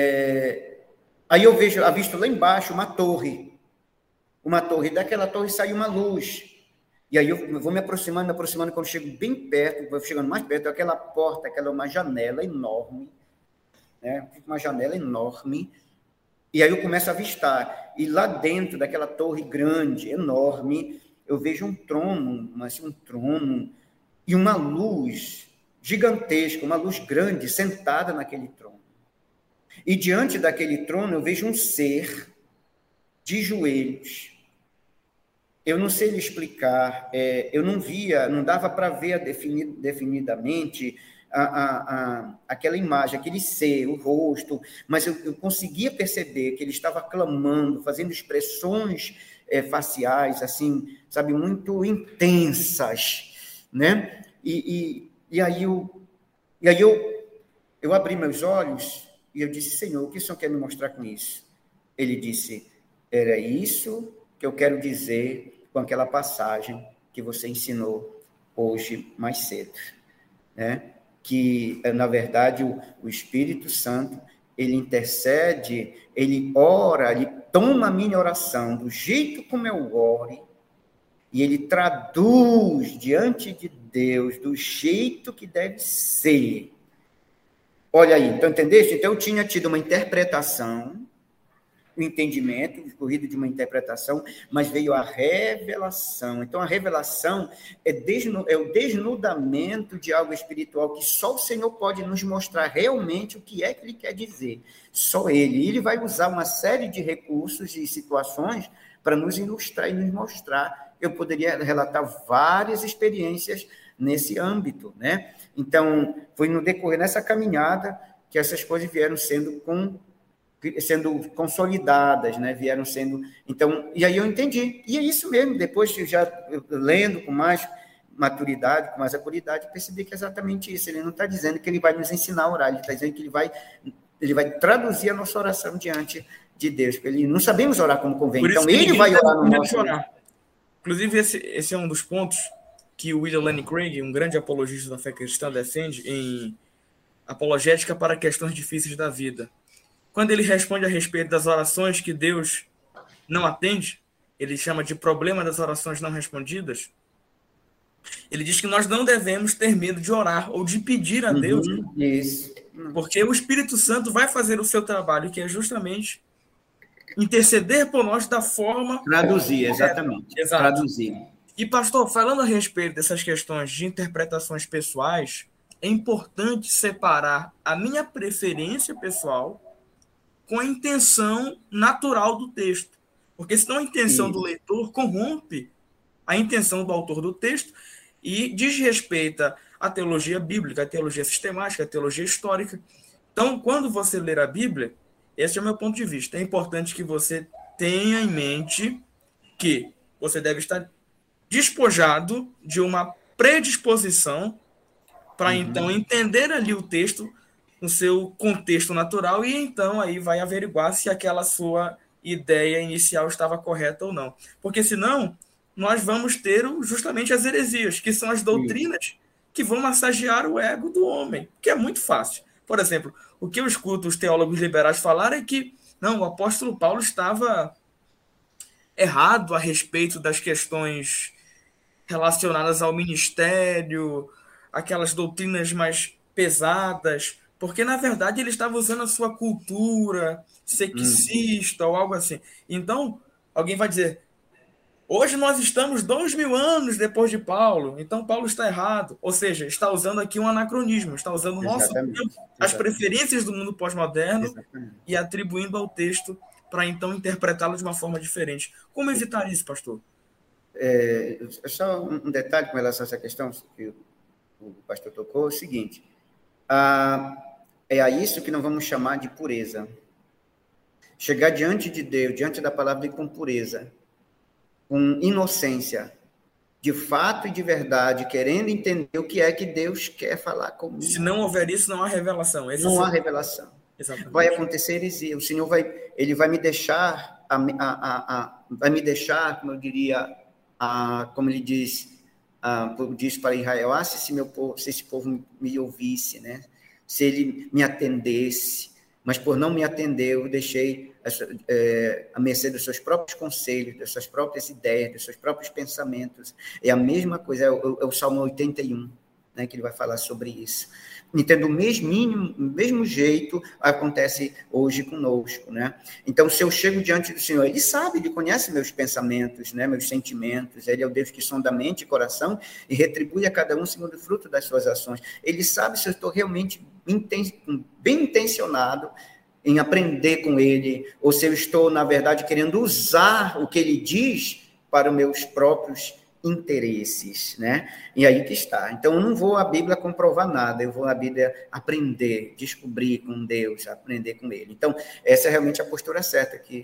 eu avisto lá embaixo uma torre. Daquela torre sai uma luz. E aí eu vou me aproximando, quando chego bem perto, vou chegando mais perto, aquela porta, uma janela enorme, né? Uma janela enorme. E aí eu começo a avistar. E lá dentro daquela torre grande, enorme, eu vejo um trono, e uma luz gigantesca, uma luz grande, sentada naquele trono. E diante daquele trono eu vejo um ser de joelhos. Eu não sei lhe explicar, eu não via, não dava para ver definidamente aquela imagem, aquele ser, o rosto, mas eu conseguia perceber que ele estava clamando, fazendo expressões faciais, assim, sabe, muito intensas, né? E aí eu abri meus olhos e eu disse, Senhor, o que o Senhor quer me mostrar com isso? Ele disse, era isso que eu quero dizer com aquela passagem que você ensinou hoje mais cedo, né? Que, na verdade, o Espírito Santo, ele intercede, ele ora, ele toma a minha oração do jeito como eu ore, e ele traduz diante de Deus do jeito que deve ser, Olha aí, então entendeste? Então eu tinha tido uma interpretação, o entendimento, escorrido de uma interpretação, mas veio a revelação. Então, a revelação é o desnudamento de algo espiritual que só o Senhor pode nos mostrar realmente o que é que Ele quer dizer. Só Ele. E Ele vai usar uma série de recursos e situações para nos ilustrar e nos mostrar. Eu poderia relatar várias experiências nesse âmbito, né? Então, foi no decorrer dessa caminhada que essas coisas vieram sendo consolidadas, né? Vieram sendo... Então, e aí eu entendi. E é isso mesmo, depois de já lendo com mais maturidade, com mais acuridade, percebi que é exatamente isso. Ele não está dizendo que ele vai nos ensinar a orar, ele está dizendo que ele vai traduzir a nossa oração diante de Deus, porque ele não sabemos orar como convém. Então, ele vai orar no nosso... Inclusive, esse é um dos pontos que o William Lane Craig, um grande apologista da fé cristã, defende em Apologética para Questões Difíceis da Vida. Quando ele responde a respeito das orações que Deus não atende, ele chama de problema das orações não respondidas, ele diz que nós não devemos ter medo de orar ou de pedir a Deus, isso. Porque o Espírito Santo vai fazer o seu trabalho, que é justamente interceder por nós da forma... Traduzir, exatamente. Exato. Traduzir. E, pastor, falando a respeito dessas questões de interpretações pessoais, é importante separar a minha preferência pessoal com a intenção natural do texto. Porque senão a intenção do leitor corrompe a intenção do autor do texto e desrespeita a teologia bíblica, a teologia sistemática, a teologia histórica. Então, quando você ler a Bíblia, esse é o meu ponto de vista. É importante que você tenha em mente que você deve estar despojado de uma predisposição para, então, entender ali o texto no seu contexto natural e, então, aí vai averiguar se aquela sua ideia inicial estava correta ou não. Porque, senão, nós vamos ter justamente as heresias, que são as doutrinas que vão massagear o ego do homem, que é muito fácil. Por exemplo, o que eu escuto os teólogos liberais falar é que não, o apóstolo Paulo estava errado a respeito das questões relacionadas ao ministério, aquelas doutrinas mais pesadas, porque, na verdade, ele estava usando a sua cultura sexista ou algo assim. Então, alguém vai dizer, hoje nós estamos 2000 anos depois de Paulo, então Paulo está errado. Ou seja, está usando aqui um anacronismo, está usando o nosso tempo, as preferências do mundo pós-moderno e atribuindo ao texto para, então, interpretá-lo de uma forma diferente. Como evitar isso, pastor? Só um detalhe com relação a essa questão que o pastor tocou, é o seguinte, é a isso que nós vamos chamar de pureza. Chegar diante de Deus, diante da palavra dele com pureza, com inocência, de fato e de querendo entender o que é que Deus quer falar comigo. Se não houver isso, não há revelação. Não há revelação. Exatamente. Vai acontecer heresia. O Senhor ele vai me deixar, vai me deixar, como eu diria, como ele diz para Israel, se esse povo me ouvisse, né? Se ele me atendesse, mas por não me atender, eu deixei a mercê dos seus próprios conselhos, das suas próprias ideias, dos seus próprios pensamentos. É a mesma coisa, é o Salmo 81, né, que ele vai falar sobre isso. Então, do mesmo jeito, acontece hoje conosco, né? Então, se eu chego diante do Senhor, ele sabe, ele conhece meus pensamentos, né, meus sentimentos, ele é o Deus que sonda mente e coração e retribui a cada um segundo o fruto das suas ações. Ele sabe se eu estou realmente bem intencionado em aprender com ele, ou se eu estou, na verdade, querendo usar o que ele diz para os meus próprios interesses, né? E aí que está. Então, eu não vou à Bíblia comprovar nada, eu vou à Bíblia aprender, descobrir com Deus, aprender com ele. Então, essa é realmente a postura certa que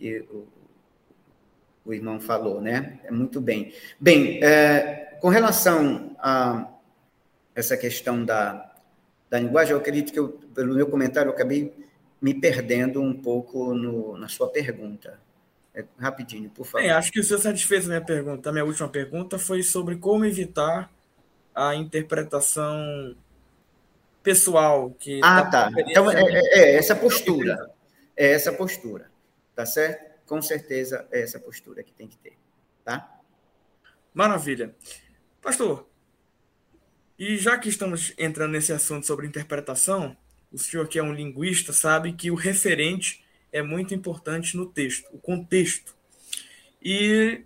o irmão falou, né? É muito bem. Bem, com relação a essa questão da linguagem, eu acredito que pelo meu comentário, eu acabei me perdendo um pouco na sua pergunta. Rapidinho, por favor. Acho que o senhor satisfez a minha pergunta. A minha última pergunta foi sobre como evitar a interpretação pessoal. Tá. Então, essa postura. É essa postura. Tá certo? Com certeza, é essa postura que tem que ter. Tá? Maravilha. Pastor, e já que estamos entrando nesse assunto sobre interpretação, o senhor que é um linguista sabe que o referente é muito importante no texto, o contexto. E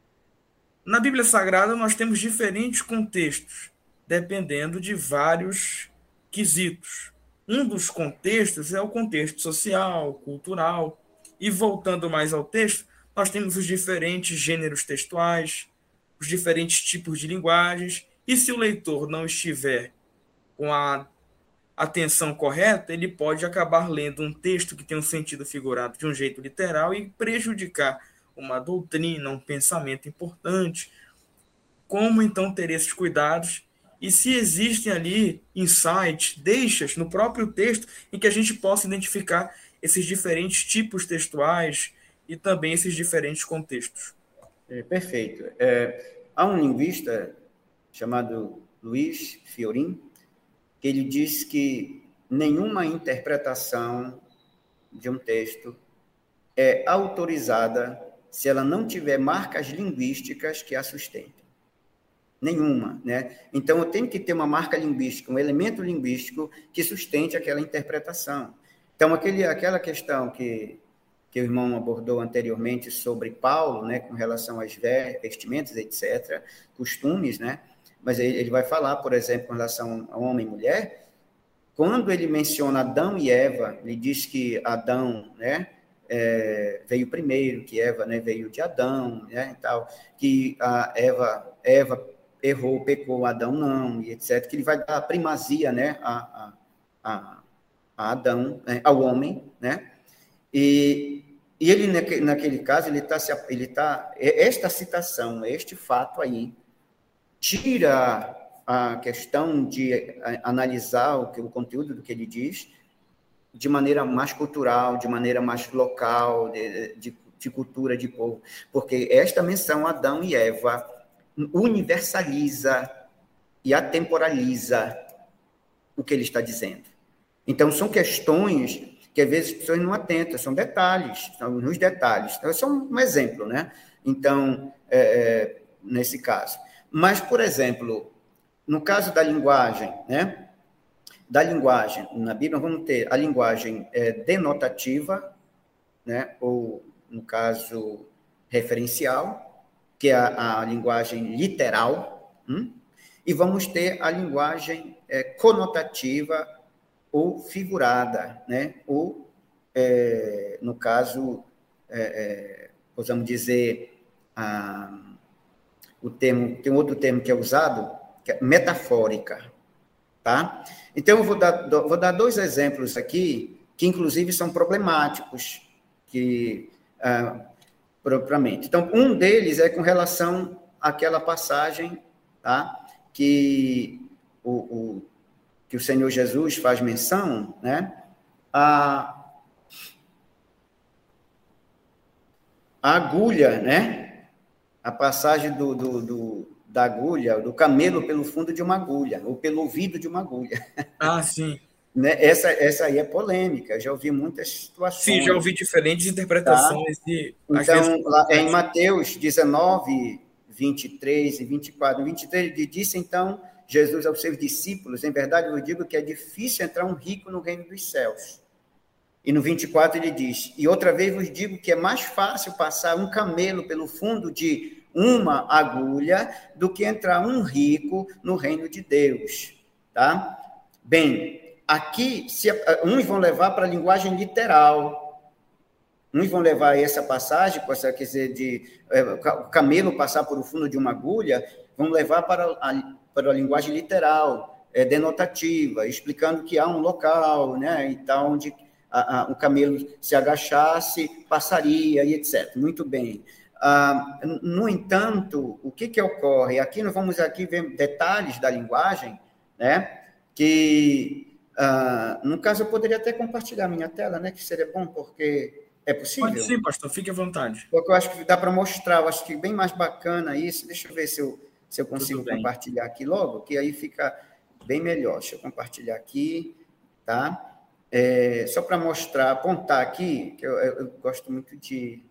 na Bíblia Sagrada nós temos diferentes contextos, dependendo de vários quesitos. Um dos contextos é o contexto social, cultural. E voltando mais ao texto, nós temos os diferentes gêneros textuais, os diferentes tipos de linguagens. E se o leitor não estiver com a atenção correta, ele pode acabar lendo um texto que tem um sentido figurado de um jeito literal e prejudicar uma doutrina, um pensamento importante. Como então ter esses cuidados? E se existem ali insights, deixas no próprio texto em que a gente possa identificar esses diferentes tipos textuais e também esses diferentes contextos. Perfeito. Há um linguista chamado Luiz Fiorin, que ele diz que nenhuma interpretação de um texto é autorizada se ela não tiver marcas linguísticas que a sustentem. Nenhuma, né? Então, eu tenho que ter uma marca linguística, um elemento linguístico que sustente aquela interpretação. Então, aquela questão que o irmão abordou anteriormente sobre Paulo, né, com relação às vestimentas, etc., costumes, né? Mas ele vai falar, por exemplo, com relação a homem e mulher, quando ele menciona Adão e Eva, ele diz que Adão, né, veio primeiro, que Eva, né, veio de Adão, né, e tal, que a Eva errou, pecou, Adão não, e etc., que ele vai dar a primazia, né, a Adão, né, ao homem, né, e ele, naquele caso, esta citação, este fato aí, tira a questão de analisar o conteúdo do que ele diz de maneira mais cultural, de maneira mais local, de cultura de povo, porque esta menção Adão e Eva universaliza e atemporaliza o que ele está dizendo. Então, são questões que, às vezes, as pessoas não atentam, são detalhes, são nos detalhes. Então, é só um exemplo, né? Então, nesse caso. Mas, por exemplo, no caso da linguagem, né? Da linguagem, na Bíblia, vamos ter a linguagem denotativa, né? Ou, no caso, referencial, que é a linguagem literal, e vamos ter a linguagem conotativa ou figurada, né? Ou, no caso, podemos dizer, tem outro termo que é usado, que é metafórica, tá? Então, eu vou dar dois exemplos aqui, que inclusive são problemáticos, propriamente. Então, um deles é com relação àquela passagem, tá? Que o Senhor Jesus faz menção, né? A agulha, né? A passagem da agulha, do camelo pelo fundo de uma agulha, ou pelo ouvido de uma agulha. Ah, sim. Né? Essa aí é polêmica, eu já ouvi muitas situações. Sim, já ouvi diferentes interpretações. Tá? E, então, às vezes, em Mateus 19, 23 e 24, 23, ele disse, então, Jesus aos seus discípulos, em verdade eu digo que é difícil entrar um rico no reino dos céus. E no 24 ele diz, e outra vez vos digo que é mais fácil passar um camelo pelo fundo de uma agulha do que entrar um rico no reino de Deus. Tá? Bem, aqui, uns vão levar para a linguagem literal, uns vão levar essa passagem, quer dizer, o camelo passar por o fundo de uma agulha, vão levar para a linguagem literal, denotativa, explicando que há um local, né, e tal, onde o camelo se agachasse, passaria, e etc. Muito bem. No entanto, o que ocorre? Aqui nós vamos ver detalhes da linguagem, né, que, no caso, eu poderia até compartilhar minha tela, né, que seria bom, porque é possível? Pode sim, pastor, fique à vontade. Porque eu acho que dá para mostrar, eu acho que é bem mais bacana isso. Deixa eu ver se eu consigo compartilhar aqui logo, que aí fica bem melhor. Deixa eu compartilhar aqui, tá? Só para mostrar, apontar aqui, que eu gosto muito de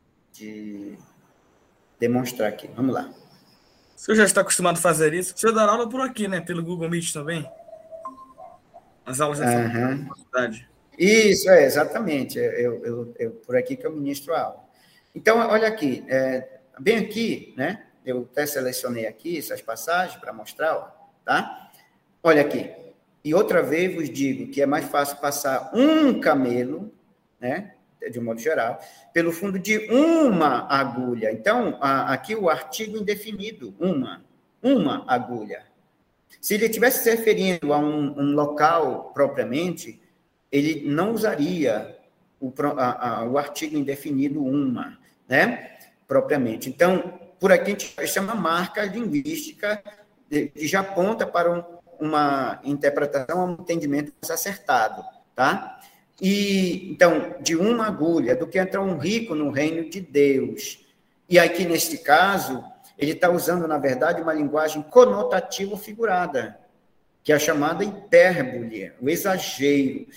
demonstrar aqui. Vamos lá. O senhor já está acostumado a fazer isso? O senhor dá aula por aqui, né? Pelo Google Meet também? As aulas da faculdade. Isso, exatamente. Eu por aqui que eu ministro a aula. Então, olha aqui, bem aqui, né? Eu até selecionei aqui essas passagens para mostrar, ó, tá? Olha aqui. E outra vez vos digo que é mais fácil passar um camelo, né? De um modo geral, pelo fundo de uma agulha. Então, aqui o artigo indefinido, uma agulha. Se ele estivesse se referindo a um local propriamente, ele não usaria o artigo indefinido uma, né? Propriamente. Então, por aqui a gente chama marca linguística que já aponta para uma interpretação, um entendimento mais acertado, tá? E, então, de uma agulha, do que entrar um rico no reino de Deus. E aqui, neste caso, ele está usando, na verdade, uma linguagem conotativa figurada, que é a chamada hipérbole, o exagero.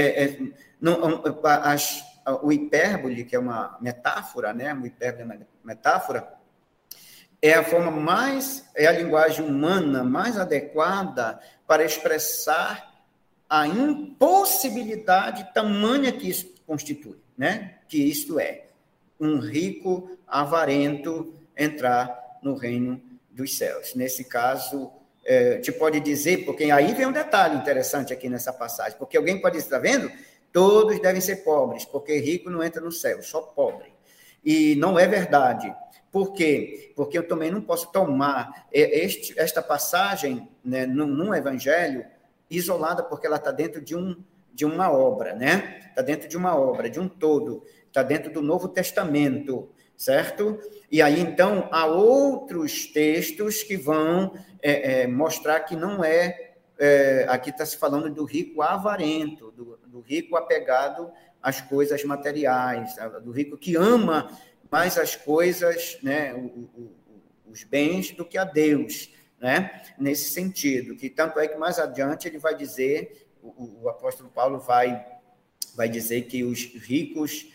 O hipérbole, que é uma metáfora, né? O hipérbole é uma metáfora, é a forma mais, é a linguagem humana mais adequada para expressar a impossibilidade tamanha que isso constitui, né? Que isto é, um rico avarento entrar no reino dos céus. Nesse caso, te pode dizer, porque aí vem um detalhe interessante aqui nessa passagem, porque alguém pode dizer, está vendo? Todos devem ser pobres, porque rico não entra no céu, só pobre. E não é verdade. Por quê? Porque eu também não posso tomar esta passagem, né, num evangelho isolada, porque ela está dentro de uma obra, né? Está dentro de uma obra, de um todo, está dentro do Novo Testamento, certo? E aí, então, há outros textos que vão mostrar que não aqui está se falando do rico avarento, do rico apegado às coisas materiais, do rico que ama mais as coisas, né, os bens, do que a Deus, né? Nesse sentido, que tanto é que mais adiante ele vai dizer, o apóstolo Paulo vai dizer que os ricos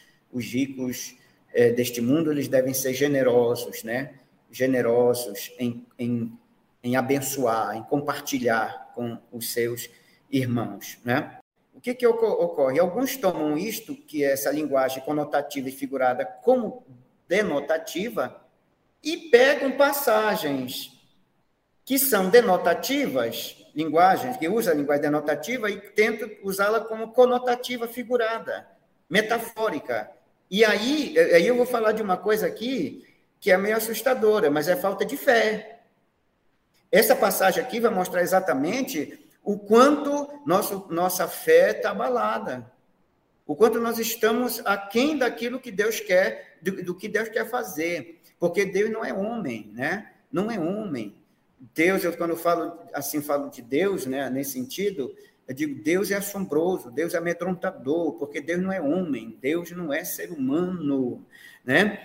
deste mundo, eles devem ser generosos, né? Generosos em abençoar, em compartilhar com os seus irmãos, né? O que ocorre? Alguns tomam isto, que é essa linguagem conotativa e figurada, como denotativa, e pegam passagens que são denotativas, linguagens que usam a linguagem denotativa, e tentam usá-la como conotativa figurada, metafórica. E aí eu vou falar de uma coisa aqui que é meio assustadora, mas é falta de fé. Essa passagem aqui vai mostrar exatamente o quanto nossa fé está abalada, o quanto nós estamos aquém daquilo que Deus quer, do que Deus quer fazer, porque Deus não é homem, né? Não é homem. Deus, quando eu falo de Deus, né, nesse sentido, eu digo, Deus é assombroso, Deus é amedrontador, porque Deus não é homem, Deus não é ser humano, né?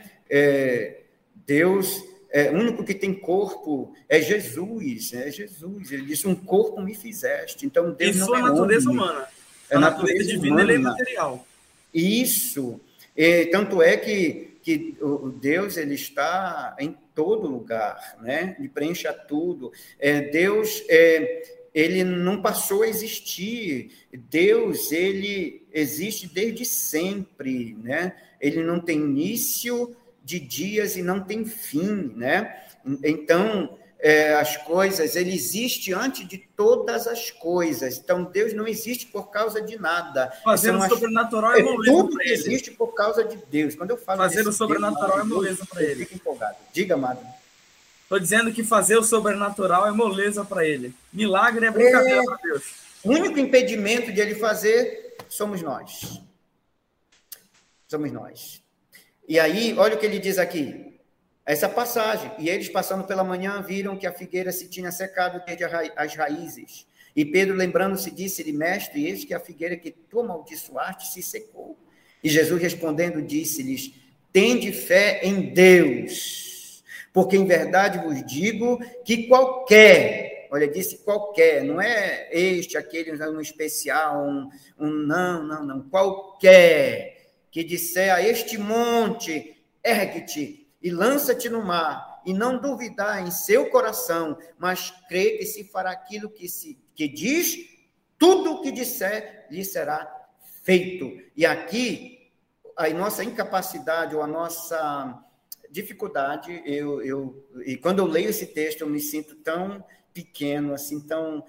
Deus, o único que tem corpo é Jesus, ele disse, um corpo me fizeste, então Deus não é homem. Isso é a natureza humana. A natureza divina é material. Isso. Tanto é que o Deus, ele está em todo lugar, né? Ele preenche a tudo. Deus, ele não passou a existir. Deus, ele existe desde sempre, né? Ele não tem início de dias e não tem fim, né? Então, as coisas, ele existe antes de todas as coisas. Então, Deus não existe por causa de nada. Fazer o sobrenatural é moleza tudo que existe por causa de Deus. Quando eu falo fazer o sobrenatural é moleza para ele. Eu fico empolgado. Diga, amado. Estou dizendo que fazer o sobrenatural é moleza para ele. Milagre é brincadeira para Deus. O único impedimento de ele fazer somos nós. Somos nós. E aí, olha o que ele diz aqui. Essa passagem, e eles passando pela manhã viram que a figueira se tinha secado desde as raízes. E Pedro, lembrando-se, disse-lhe, mestre, eis que a figueira que tu amaldiçoaste se secou. E Jesus respondendo disse-lhes, tende fé em Deus, porque em verdade vos digo que qualquer, olha, disse qualquer, não é aquele, um especial, não, qualquer que disser a este monte, ergue-te, e lança-te no mar, e não duvidar em seu coração, mas crê que se fará aquilo que diz, tudo o que disser lhe será feito. E aqui, a nossa incapacidade ou a nossa dificuldade, e quando eu leio esse texto, eu me sinto tão pequeno, assim, tão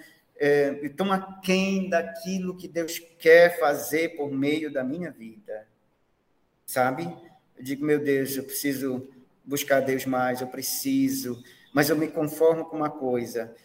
aquém daquilo que Deus quer fazer por meio da minha vida, sabe? Eu digo, meu Deus, eu preciso buscar Deus mais, eu preciso, mas eu me conformo com uma coisa,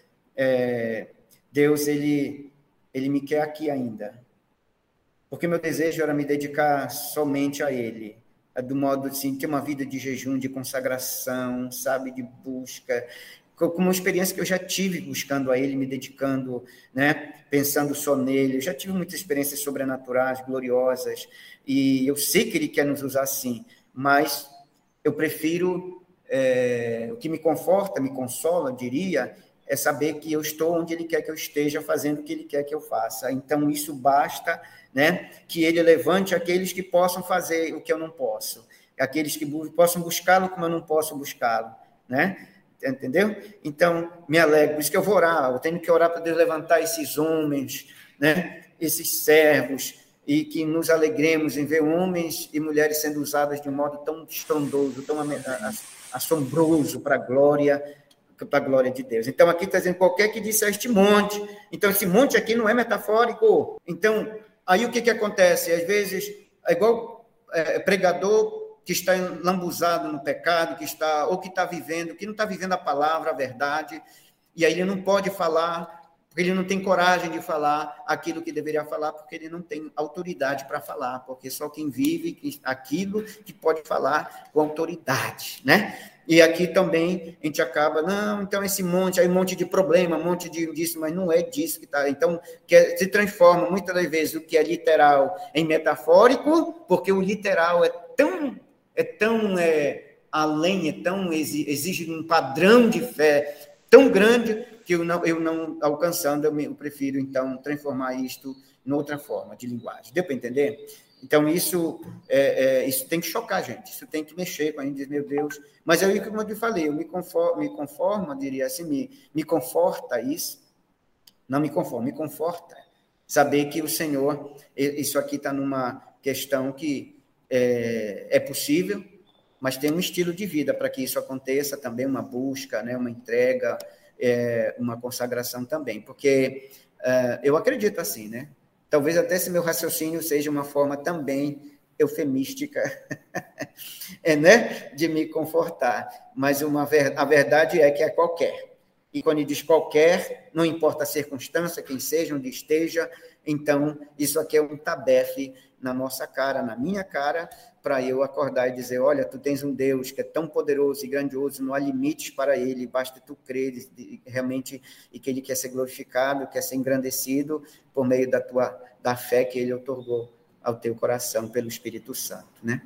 Deus, ele me quer aqui ainda, porque meu desejo era me dedicar somente a Ele, do modo assim, ter uma vida de jejum, de consagração, sabe, de busca, com uma experiência que eu já tive buscando a Ele, me dedicando, né, pensando só nele. Eu já tive muitas experiências sobrenaturais, gloriosas, e eu sei que Ele quer nos usar assim, mas eu prefiro, o que me conforta, me consola, diria, é saber que eu estou onde Ele quer que eu esteja, fazendo o que Ele quer que eu faça. Então, isso basta, né, que Ele levante aqueles que possam fazer o que eu não posso, aqueles que possam buscá-lo como eu não posso buscá-lo, né? Entendeu? Então, me alegro, por isso que eu vou orar, eu tenho que orar para Deus levantar esses homens, né, esses servos, e que nos alegremos em ver homens e mulheres sendo usadas de um modo tão estrondoso, tão assombroso para a glória de Deus. Então, aqui está dizendo, qualquer que disse a este monte, então esse monte aqui não é metafórico. Então, aí o que acontece? Às vezes, é igual pregador que está lambuzado no pecado, que está vivendo, que não está vivendo a palavra, a verdade, e aí ele não pode falar, porque ele não tem coragem de falar aquilo que deveria falar, porque ele não tem autoridade para falar, porque só quem vive aquilo que pode falar com autoridade, né? E aqui também a gente acaba, não, então esse monte, aí um monte de problema, um monte disso, mas não é disso que está. Então, se transforma muitas das vezes o que é literal em metafórico, porque o literal é tão além, exige um padrão de fé tão grande que eu não alcançando, eu prefiro, então, transformar isto em outra forma de linguagem. Deu para entender? Então, isso tem que chocar a gente, isso tem que mexer com a gente, dizer, meu Deus. Mas aí, como eu te falei, eu me conformo, diria assim, me conforta isso. Não me conformo, me conforta. Saber que o Senhor, isso aqui está numa questão que é possível, mas tem um estilo de vida para que isso aconteça também, uma busca, né, uma entrega, uma consagração também, porque eu acredito assim, né? Talvez até esse meu raciocínio seja uma forma também eufemística, né, de me confortar, mas a verdade é que é qualquer. E quando ele diz qualquer, não importa a circunstância, quem seja, onde esteja, então isso aqui é um tabefe na nossa cara, na minha cara, para eu acordar e dizer, olha, tu tens um Deus que é tão poderoso e grandioso, não há limites para ele, basta tu crer realmente e que ele quer ser glorificado, quer ser engrandecido por meio da fé que ele otorgou ao teu coração pelo Espírito Santo, né?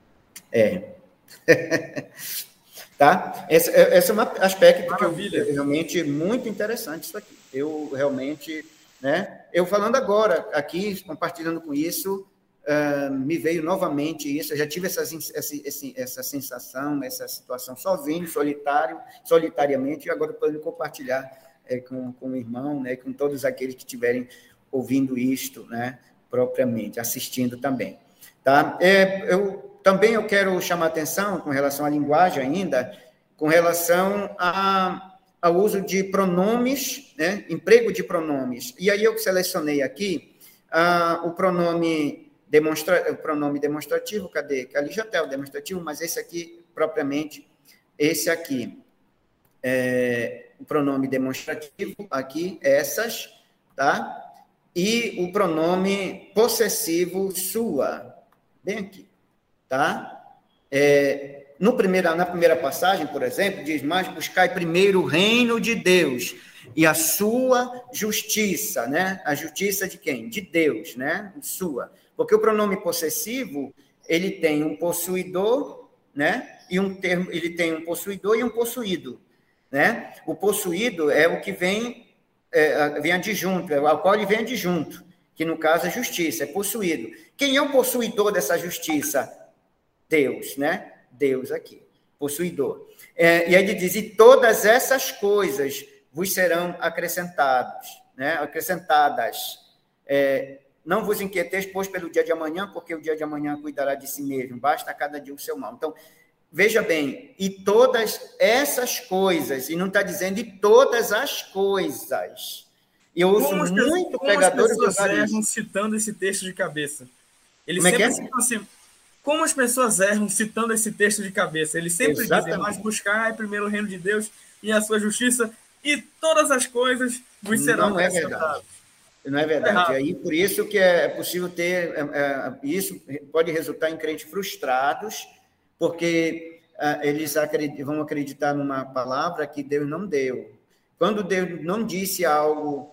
Tá? Esse é um aspecto que eu realmente muito interessante isso aqui. Eu realmente, né? Eu falando agora aqui, compartilhando com isso, me veio novamente isso. Eu já tive essa sensação, essa situação sozinho, solitariamente, e agora podendo compartilhar com o irmão, né? Com todos aqueles que estiverem ouvindo isto, né? Propriamente, assistindo também. Tá? Eu quero chamar a atenção com relação à linguagem ainda, com relação ao uso de pronomes, né? Emprego de pronomes. E aí eu selecionei aqui o pronome demonstrativo, cadê? Ali já está o demonstrativo, mas esse aqui, propriamente, esse aqui. O pronome demonstrativo, aqui, essas, tá? E o pronome possessivo, sua, bem aqui, tá? Na primeira passagem, por exemplo, diz, mas buscai primeiro o reino de Deus e a sua justiça, né? A justiça de quem? De Deus, né? Sua. Porque o pronome possessivo, ele tem um possuidor, né? Ele tem um possuidor e um possuído, né? O possuído é o que vem adjunto, ao qual ele vem adjunto, que no caso é justiça, é possuído. Quem é o possuidor dessa justiça? Deus, né? Deus aqui, possuidor. E aí ele diz, e todas essas coisas vos serão acrescentadas. Não vos inquieteis, pois, pelo dia de amanhã, porque o dia de amanhã cuidará de si mesmo, basta a cada dia o seu mal. Então, veja bem, e todas essas coisas, e não está dizendo de todas as coisas. E eu ouço muito pregadores usar isso. Como as pessoas erram citando esse texto de cabeça? Eles Como sempre citam assim, como as pessoas erram citando esse texto de cabeça? Eles sempre dizem, mas buscai primeiro o reino de Deus e a sua justiça, e todas as coisas vos serão acrescentadas. Não é verdade. Aí, por isso que é possível ter... isso pode resultar em crentes frustrados, porque eles vão acreditar numa palavra que Deus não deu. Quando Deus não disse algo,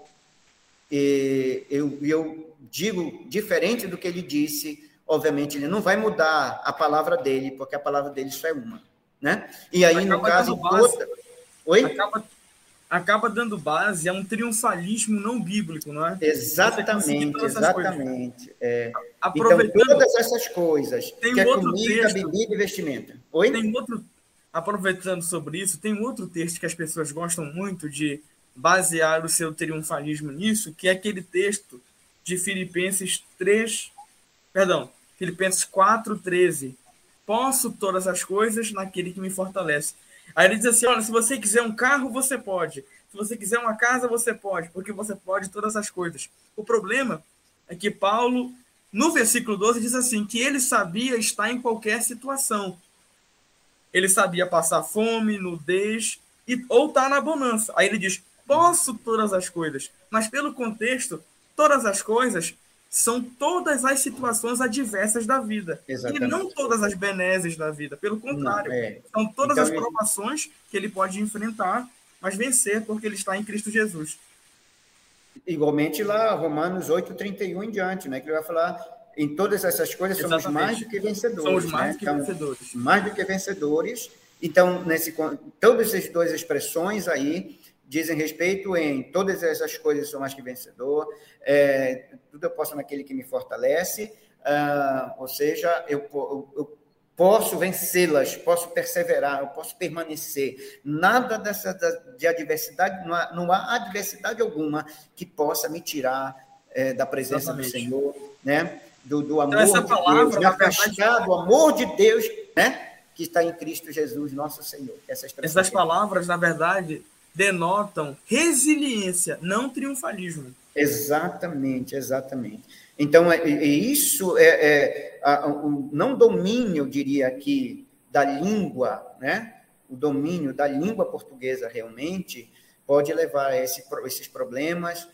eu digo diferente do que ele disse, obviamente ele não vai mudar a palavra dele, porque a palavra dele só é uma. Né? E aí, no caso... Oi? Acaba dando base a um triunfalismo não bíblico, não é? Exatamente. Então, todas essas coisas, que é comida, bebida e vestimenta. Oi? Aproveitando sobre isso, tem outro texto que as pessoas gostam muito de basear o seu triunfalismo nisso, que é aquele texto de Filipenses 4:13. Posso todas as coisas naquele que me fortalece. Aí ele diz assim, olha, se você quiser um carro, você pode. Se você quiser uma casa, você pode, porque você pode todas as coisas. O problema é que Paulo, no versículo 12, diz assim, que ele sabia estar em qualquer situação. Ele sabia passar fome, nudez, ou estar na bonança. Aí ele diz, posso todas as coisas. Mas pelo contexto, todas as coisas são todas as situações adversas da vida. Exatamente. E não todas as benesses da vida. Pelo contrário, são todas as provações que ele pode enfrentar, mas vencer porque ele está em Cristo Jesus. Igualmente lá, Romanos 8:31 em diante, né? Que ele vai falar, em todas essas coisas somos mais do que vencedores. Somos mais do que vencedores. Mais do que vencedores. Então, todas essas duas expressões aí dizem respeito em todas essas coisas sou mais que vencedor, tudo eu posso naquele que me fortalece, ou seja, eu posso vencê-las, posso perseverar, eu posso permanecer. Nada de adversidade, não há adversidade alguma que possa me tirar da presença do Senhor, né? Do amor de Deus, me afastar do amor de Deus, né? Que está em Cristo Jesus, nosso Senhor. Essas palavras, na verdade, denotam resiliência, não triunfalismo. Exatamente. Então, isso é o não domínio, eu diria aqui, da língua, né? O domínio da língua portuguesa realmente pode levar a esses problemas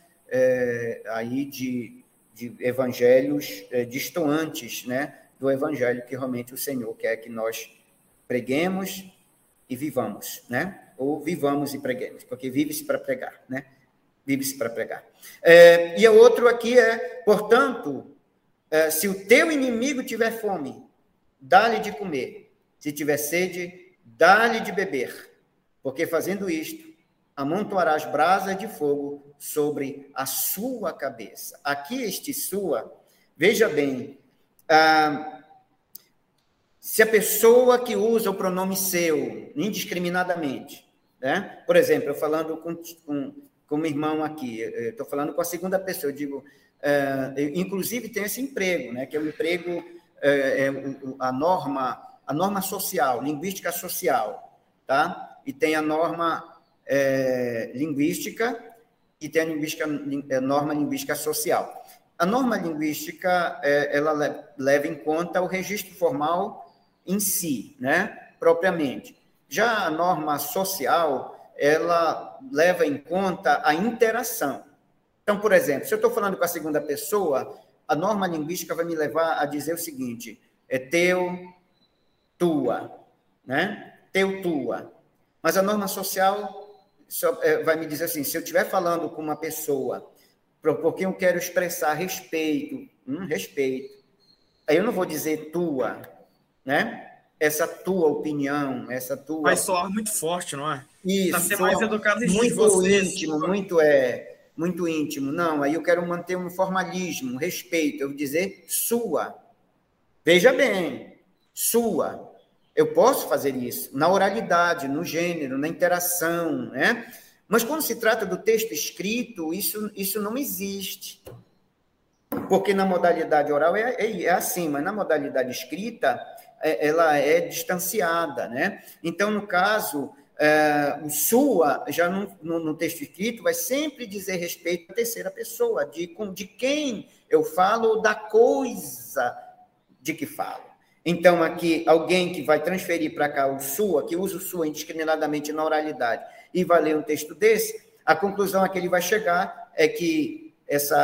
aí de evangelhos distantes, né? Do evangelho que realmente o Senhor quer que nós preguemos e vivamos, né? Ou vivamos e preguemos, porque vive-se para pregar, né? Vive-se para pregar. E o outro aqui portanto, se o teu inimigo tiver fome, dá-lhe de comer. Se tiver sede, dá-lhe de beber. Porque fazendo isto, amontoarás brasas de fogo sobre a sua cabeça. Aqui sua, veja bem, se a pessoa que usa o pronome seu, indiscriminadamente, né? Por exemplo, eu falando com meu irmão aqui, estou falando com a segunda pessoa, eu digo, inclusive tem esse emprego, né? Que é o emprego, a norma social, linguística social, tá? E tem a norma linguística e tem a norma linguística social. A norma linguística, ela leva em conta o registro formal em si, né? Propriamente. Já a norma social, ela leva em conta a interação. Então, por exemplo, se eu estou falando com a segunda pessoa, a norma linguística vai me levar a dizer o seguinte, teu, tua, né? Teu, tua. Mas a norma social vai me dizer assim, se eu estiver falando com uma pessoa porque eu quero expressar respeito, aí eu não vou dizer tua, né? Essa tua opinião, essa tua... Vai soar muito forte, não é? Isso. Para ser mais educado, muito íntimo, muito íntimo. Não, aí eu quero manter um formalismo, um respeito. Eu vou dizer sua. Veja bem, sua. Eu posso fazer isso na oralidade, no gênero, na interação, né? Mas quando se trata do texto escrito, isso não existe. porque na modalidade oral é assim, mas na modalidade escrita, ela é distanciada, né? Então, no caso, o sua, já no texto escrito, vai sempre dizer respeito à terceira pessoa, de quem eu falo ou da coisa de que falo. Então, aqui, alguém que vai transferir para cá o sua, que usa o sua indiscriminadamente na oralidade, e vai ler um texto desse, a conclusão a que ele vai chegar é que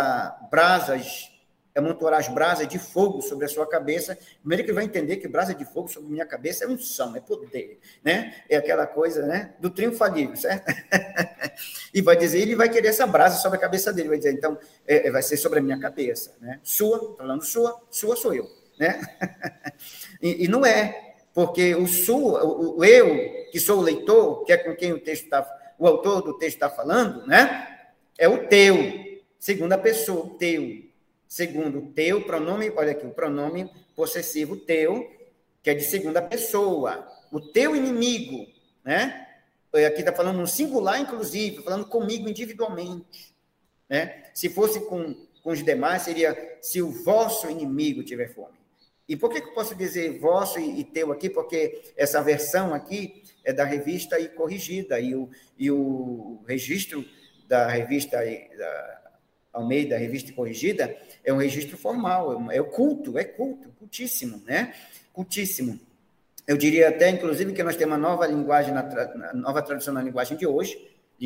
amontoar as brasas de fogo sobre a sua cabeça. Primeiro que ele vai entender que brasa de fogo sobre minha cabeça é unção, é poder, né? É aquela coisa, né, do triunfalismo, certo? E vai dizer, ele vai querer essa brasa sobre a cabeça dele, vai dizer, então, vai ser sobre a minha cabeça, né? Sua, falando sua sou eu, né? E não é, porque o eu, que sou o leitor, que é com quem o autor do texto está falando, né? É o teu, segunda pessoa, teu. Segundo, teu, pronome, olha aqui, o pronome possessivo teu, que é de segunda pessoa. O teu inimigo, né? Aqui está falando no singular, inclusive, falando comigo individualmente, né? Se fosse com os demais, seria se o vosso inimigo tiver fome. E por que eu posso dizer vosso e teu aqui? Porque essa versão aqui é da revista e corrigida, e o registro da revista Almeida, revista e corrigida, é um registro formal, é cultíssimo, né? Cultíssimo. Eu diria até, inclusive, que nós temos uma nova linguagem, nova tradução na linguagem de hoje.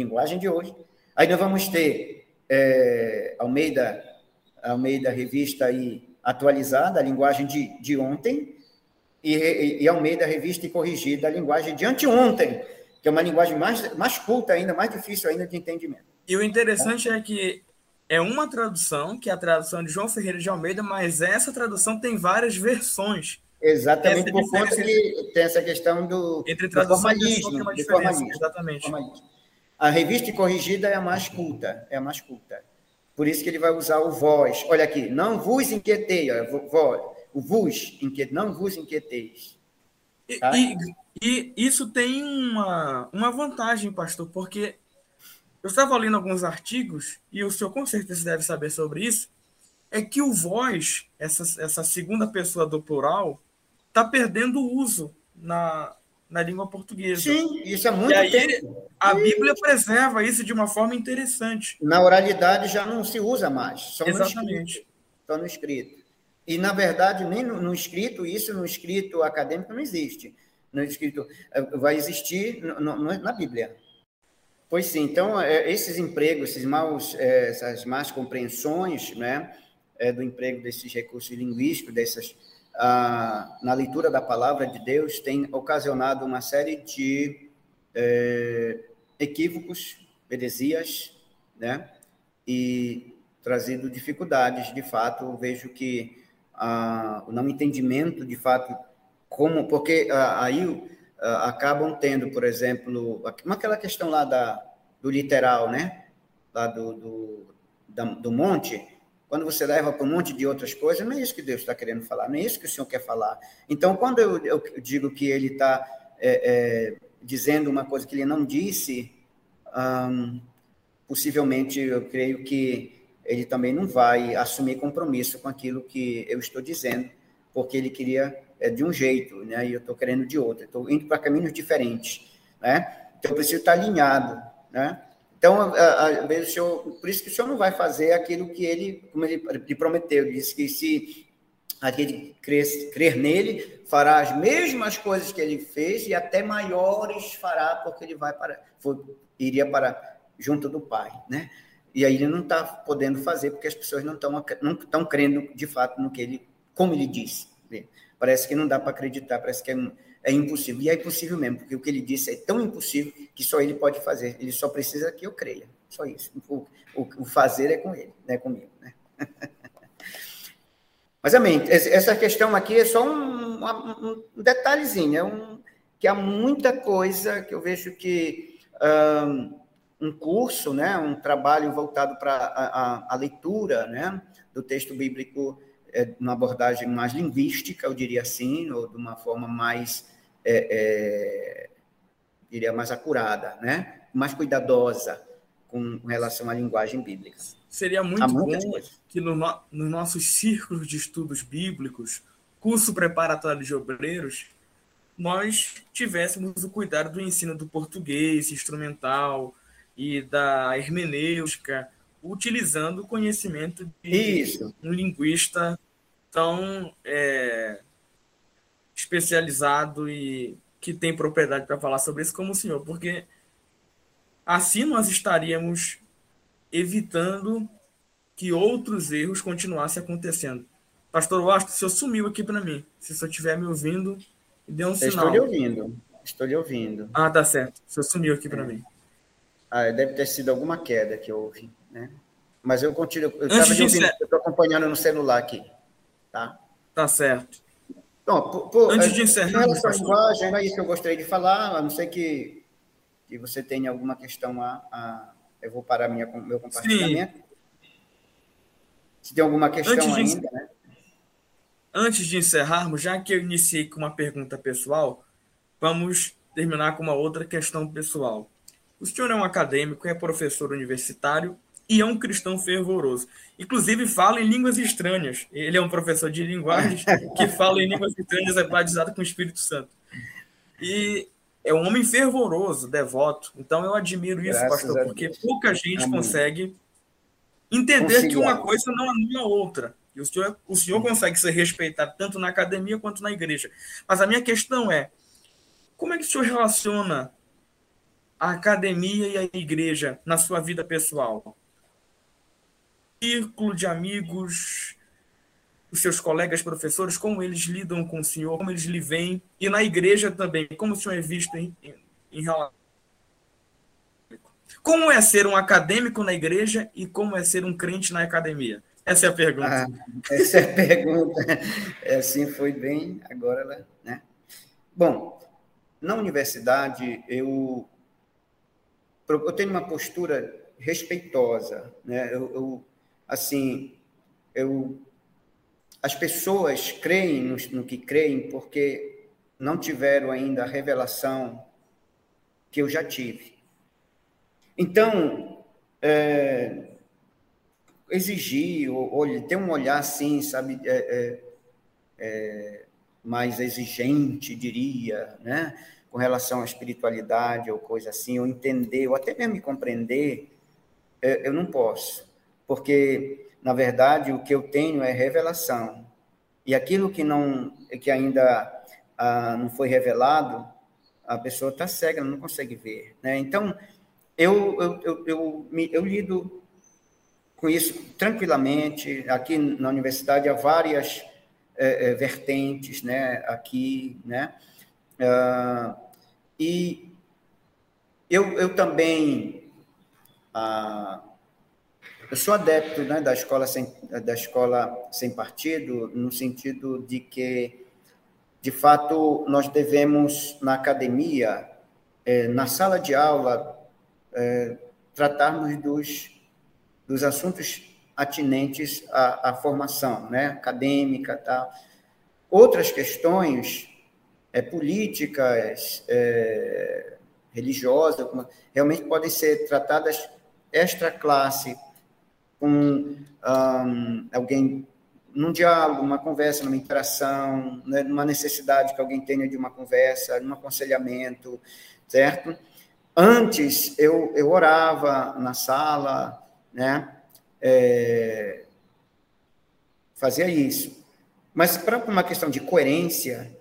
Aí nós vamos ter Almeida revista aí atualizada, a linguagem de ontem, e Almeida revista e corrigida, a linguagem de anteontem, que é uma linguagem mais culta ainda, mais difícil ainda de entendimento. E o interessante é que é uma tradução, que é a tradução de João Ferreira de Almeida, mas essa tradução tem várias versões. Exatamente, por conta que tem essa questão do formalismo. Exatamente. Formalismo. A revista e corrigida é a mais culta, Por isso que ele vai usar o vós. Olha aqui, não vos inquietei, o vos, não vos inquieteis. Tá? E isso tem uma vantagem, pastor, porque eu estava lendo alguns artigos, e o senhor com certeza deve saber sobre isso, é que o vós, essa segunda pessoa do plural, está perdendo o uso na língua portuguesa. Sim, isso é muito tempo. A Bíblia preserva isso de uma forma interessante. Na oralidade já não se usa mais, só Exatamente. no escrito. E, na verdade, nem no escrito, isso no escrito acadêmico não existe. No escrito vai existir na Bíblia. Pois sim, então, esses empregos, essas más compreensões, né, do emprego desses recursos linguísticos, na leitura da palavra de Deus, tem ocasionado uma série de equívocos, heresias, né, e trazido dificuldades, de fato. Eu vejo que o não entendimento, de fato, porque aí acabam tendo, por exemplo, aquela questão lá do literal, né? Lá do monte, quando você leva para um monte de outras coisas, não é isso que Deus está querendo falar, não é isso que o Senhor quer falar. Então, quando eu digo que ele está dizendo uma coisa que ele não disse, possivelmente eu creio que ele também não vai assumir compromisso com aquilo que eu estou dizendo, porque ele queria de um jeito, né? E eu estou querendo de outro, estou indo para caminhos diferentes, né? Então eu preciso estar alinhado, né? Então, às vezes, o senhor, por isso que o senhor não vai fazer aquilo que como ele prometeu. Ele disse que se aquele crer nele, fará as mesmas coisas que ele fez e até maiores fará, porque ele iria para junto do Pai, né? E aí ele não está podendo fazer, porque as pessoas não estão crendo de fato como ele disse. Parece que não dá para acreditar, parece que é impossível. E é impossível mesmo, porque o que ele disse é tão impossível que só ele pode fazer. Ele só precisa que eu creia. Só isso. O fazer é com ele, não é comigo. Né? Mas, amém. Essa questão aqui é só um detalhezinho. Que há muita coisa que eu vejo que um curso, né, um trabalho voltado para a leitura, né, do texto bíblico, numa abordagem mais linguística, eu diria assim, ou de uma forma mais, diria, mais acurada, né? Mais cuidadosa com relação à linguagem bíblica. seria Há muito muitas bom coisas. que nos nossos círculos de estudos bíblicos, curso preparatório de obreiros, nós tivéssemos o cuidado do ensino do português instrumental e da hermenêutica, utilizando o conhecimento de Isso, um linguista tão especializado e que tem propriedade para falar sobre isso como o senhor, porque assim nós estaríamos evitando que outros erros continuassem acontecendo. Pastor Washington, o senhor sumiu aqui para mim. Se o senhor estiver me ouvindo, dê um eu estou lhe sinal. ouvindo. Estou lhe ouvindo. Ah, tá certo. O senhor sumiu aqui para mim. Deve ter sido alguma queda que houve, né? Mas eu continuo, eu estava Antes lhe de ouvindo, encerrar, eu estou acompanhando no celular aqui, tá? tá certo. Bom, Antes de em encerrarmos, relação à pastor. linguagem, era isso que eu gostaria de falar, a não ser que você tenha alguma questão eu vou parar meu Sim, compartilhamento. Se tem alguma questão antes de, ainda, né? antes de encerrarmos, já que eu iniciei com uma pergunta pessoal, vamos terminar com uma outra questão pessoal. O senhor é um acadêmico, é professor universitário e é um cristão fervoroso. Inclusive, fala em línguas estranhas. Ele é um professor de linguagens que fala em línguas estranhas, é batizado com o Espírito Santo. E é um homem fervoroso, devoto. Então, eu admiro isso, Graças pastor, a porque Deus. pouca gente Amém. consegue entender que uma Conciliar. coisa não anula a outra. E o senhor consegue ser respeitado tanto na academia quanto na igreja. Mas a minha questão é, como é que o senhor relaciona a academia e a igreja na sua vida pessoal? Círculo de amigos, os seus colegas professores, como eles lidam com o senhor, como eles lhe veem, e na igreja também, como o senhor é visto em relação. Como é ser um acadêmico na igreja e como é ser um crente na academia? Essa é a pergunta. Ah, essa é a pergunta. Assim foi bem, agora, né? Bom, na universidade, eu tenho uma postura respeitosa, né? Assim, eu, as pessoas creem no que creem porque não tiveram ainda a revelação que eu já tive. Então, exigir, ou ter um olhar assim, sabe, mais exigente, diria, né? Com relação à espiritualidade ou coisa assim, ou entender, ou até mesmo me compreender, eu não posso, porque, na verdade, o que eu tenho é revelação. E aquilo que ainda não foi revelado, a pessoa está cega, ela não consegue ver, né? Então, eu lido com isso tranquilamente. Aqui na universidade há várias vertentes, né? Aqui, né? E eu também eu sou adepto, né, da escola sem partido, no sentido de que, de fato, nós devemos, na academia, na sala de aula, tratarmos dos assuntos atinentes à formação, né, acadêmica, tal. Outras questões políticas, religiosas, realmente podem ser tratadas extra classe, com alguém num diálogo, numa conversa, numa interação, né, numa necessidade que alguém tenha de uma conversa, num aconselhamento, certo? Antes, eu orava na sala, né? Fazia isso. Mas para uma questão de coerência,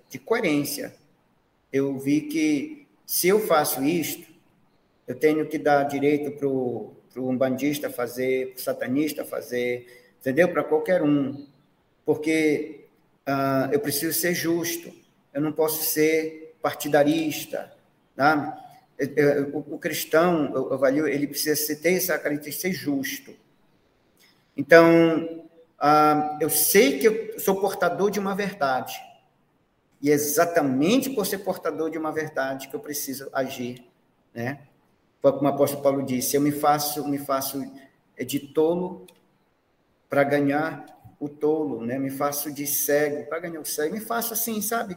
eu vi que se eu faço isto, eu tenho que dar direito para o umbandista fazer, para o satanista fazer, entendeu? Para qualquer um. Porque eu preciso ser justo, eu não posso ser partidarista. Tá? O cristão, eu avalio, ele precisa ter essa característica de ser justo. Então, eu sei que eu sou portador de uma verdade. E é exatamente por ser portador de uma verdade que eu preciso agir, né? Como o apóstolo Paulo disse, eu me faço de tolo para ganhar o tolo, né? Me faço de cego para ganhar o cego. Me faço assim, sabe,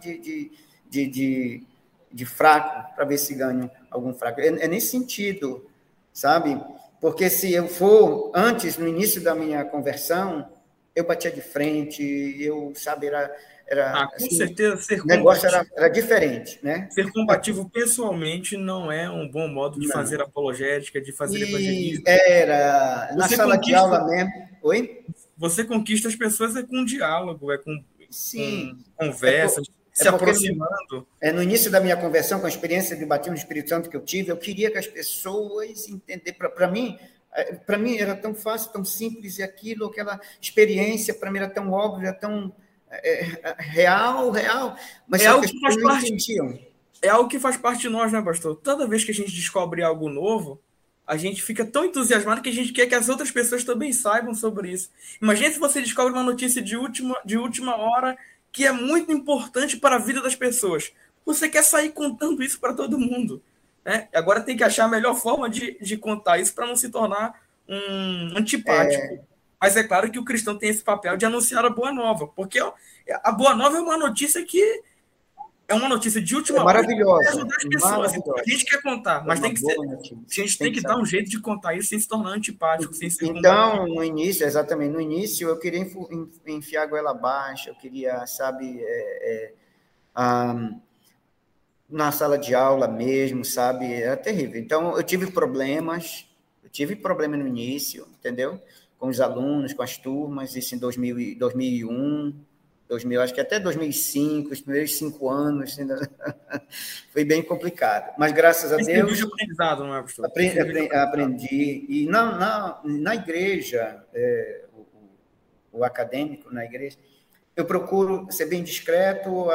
de fraco para ver se ganho algum fraco. É nesse sentido, sabe? Porque se eu for, antes, no início da minha conversão, eu batia de frente, eu, sabe, Com assim, certeza, o negócio era diferente, né? ser combativo pessoalmente não é um bom modo de fazer Não. apologética, de fazer E evangelismo. era na Você sala de conquista, aula mesmo. Oi? você conquista as pessoas com diálogo, com Sim. É, conversas, é se porque aproximando. no início da minha conversão, com a experiência de batismo do Espírito Santo que eu tive, eu queria que as pessoas entendessem. Para mim era tão fácil, tão simples, e aquela experiência, para mim era tão óbvia, tão real, mas É só que algo as que faz pessoas não parte, entendiam. é algo que faz parte de nós, né, pastor? Toda vez que a gente descobre algo novo, a gente fica tão entusiasmado que a gente quer que as outras pessoas também saibam sobre isso. Imagina se você descobre uma notícia de última hora que é muito importante para a vida das pessoas. Você quer sair contando isso para todo mundo, né? Agora tem que achar a melhor forma de contar isso para não se tornar um antipático. Mas é claro que o cristão tem esse papel de anunciar a boa nova, porque a boa nova é uma notícia que é uma notícia de É última hora que vai maravilhosa, ajudar as pessoas. Então a maravilhosa. gente quer contar, É mas uma tem que ser. boa notícia. A gente Tem tem que que dar saber. um jeito de contar isso sem se tornar antipático, sem ser combativo. Então, no início, exatamente, no início, eu queria enfiar a goela abaixo, eu queria, sabe, na sala de aula mesmo, sabe, era terrível. Então, eu tive problema no início, entendeu? Com os alunos, com as turmas, isso em 2001, 2000, acho que até 2005, os primeiros 5 anos, ainda foi bem complicado. Mas, graças a Mas serviu de Deus, aprendizado, não é, pastor? Serviu de aprendizado. aprendi. E na igreja, o acadêmico na igreja, eu procuro ser bem discreto,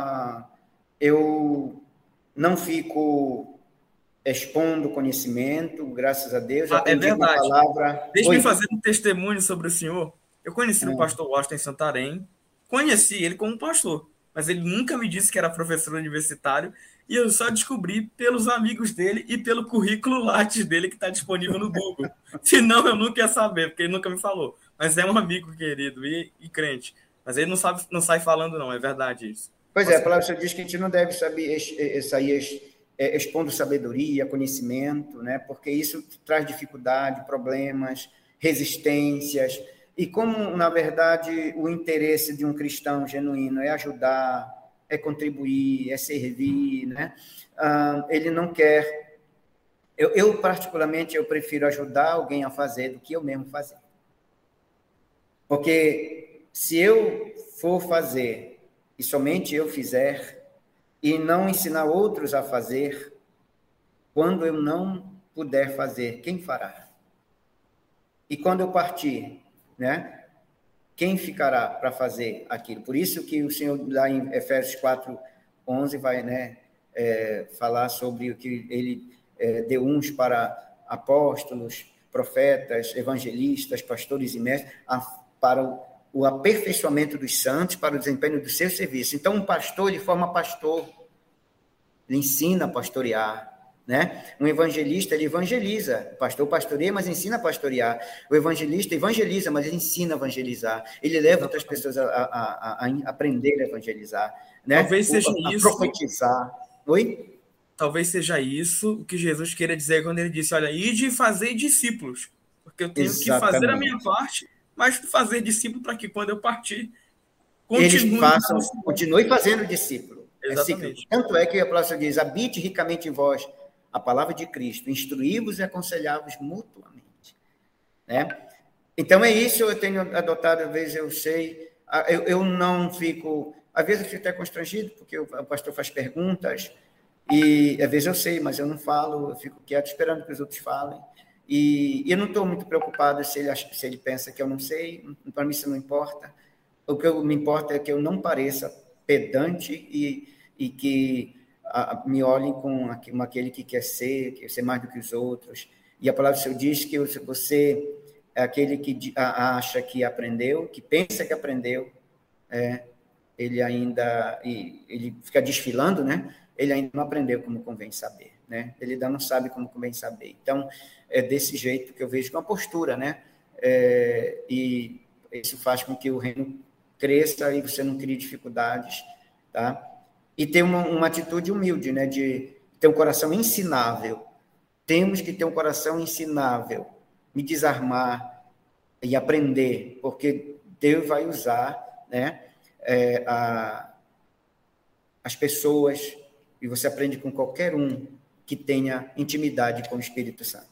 eu não fico expondo conhecimento, graças a Deus, eu É aprendi com a verdade. palavra. Deixe-me Oi? fazer um testemunho sobre o senhor. Eu conheci o pastor Washington em Santarém, conheci ele como pastor, mas ele nunca me disse que era professor universitário e eu só descobri pelos amigos dele e pelo currículo Lattes dele que está disponível no Google. Senão eu nunca ia saber, porque ele nunca me falou. Mas é um amigo querido e crente. Mas ele não sabe, não sai falando, não, é verdade isso. Pois é, a palavra do Senhor diz que a gente não deve saber sair expondo sabedoria, conhecimento, né? Porque isso traz dificuldade, problemas, resistências. E como, na verdade, o interesse de um cristão genuíno é ajudar, é contribuir, é servir, né? Ele não quer... particularmente, eu prefiro ajudar alguém a fazer do que eu mesmo fazer. Porque se eu for fazer e somente eu fizer, e não ensinar outros a fazer, quando eu não puder fazer, quem fará? E quando eu partir, né? Quem ficará para fazer aquilo? Por isso que o Senhor, lá em Efésios 4:11, vai, né, falar sobre o que ele deu uns para apóstolos, profetas, evangelistas, pastores e mestres, para o aperfeiçoamento dos santos, para o desempenho do seu serviço. Então, um pastor, ele forma pastor, ele ensina a pastorear, né? Um evangelista, ele evangeliza. O pastor pastoreia, mas ensina a pastorear. O evangelista evangeliza, mas ele ensina a evangelizar. Ele leva outras pessoas a aprender a evangelizar, né? Talvez seja A isso. profetizar. Oi? Talvez seja isso o que Jesus queira dizer quando ele disse: olha, ide fazer discípulos, porque eu tenho que fazer a minha Exatamente. parte, mas fazer discípulo para que quando eu partir, Eles continue na cidade. continue fazendo discípulo. É cíclico. Exatamente. Tanto é que a palavra diz: habite ricamente em vós a palavra de Cristo, instruí-vos e aconselhar-vos mutuamente. Né? Então é isso, eu tenho adotado, às vezes eu sei, eu não fico, às vezes eu fico até constrangido, porque o pastor faz perguntas, e às vezes eu sei, mas eu não falo, eu fico quieto esperando que os outros falem, e eu não estou muito preocupado se ele pensa que eu não sei, para mim isso não importa. O que me importa é que eu não pareça pedante e que me olhem como aquele que quer ser mais do que os outros. E a palavra do Senhor diz que você é aquele que acha que aprendeu, que pensa que aprendeu, ele ainda ele fica desfilando, né? Ele ainda não aprendeu como convém saber, né? Ele ainda não sabe como convém saber. Então, é desse jeito que eu vejo uma postura, né? E isso faz com que o reino cresça e você não crie dificuldades, tá? E ter uma atitude humilde, né? De ter um coração ensinável. Temos que ter um coração ensinável, me desarmar e aprender, porque Deus vai usar, né, as pessoas, e você aprende com qualquer um que tenha intimidade com o Espírito Santo.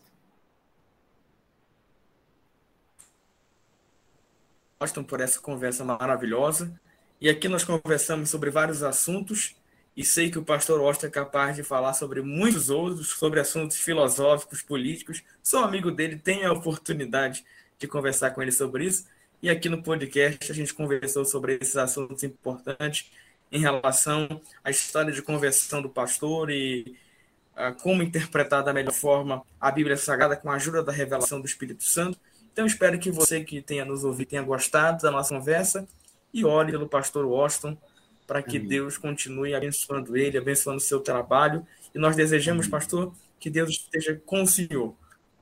Gostam por essa conversa maravilhosa. E aqui nós conversamos sobre vários assuntos, e sei que o pastor Austin é capaz de falar sobre muitos outros, sobre assuntos filosóficos, políticos. Sou amigo dele, tenho a oportunidade de conversar com ele sobre isso. E aqui no podcast a gente conversou sobre esses assuntos importantes em relação à história de conversão do pastor e como interpretar da melhor forma a Bíblia Sagrada com a ajuda da revelação do Espírito Santo. Então, espero que você que tenha nos ouvido tenha gostado da nossa conversa e ore pelo pastor Austin para que Deus continue abençoando ele, abençoando o seu trabalho. E nós desejamos, pastor, que Deus esteja com o senhor.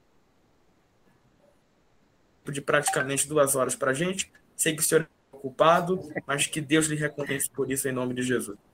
De praticamente 2 horas para a gente. Sei que o senhor é ocupado, mas que Deus lhe recompense por isso em nome de Jesus.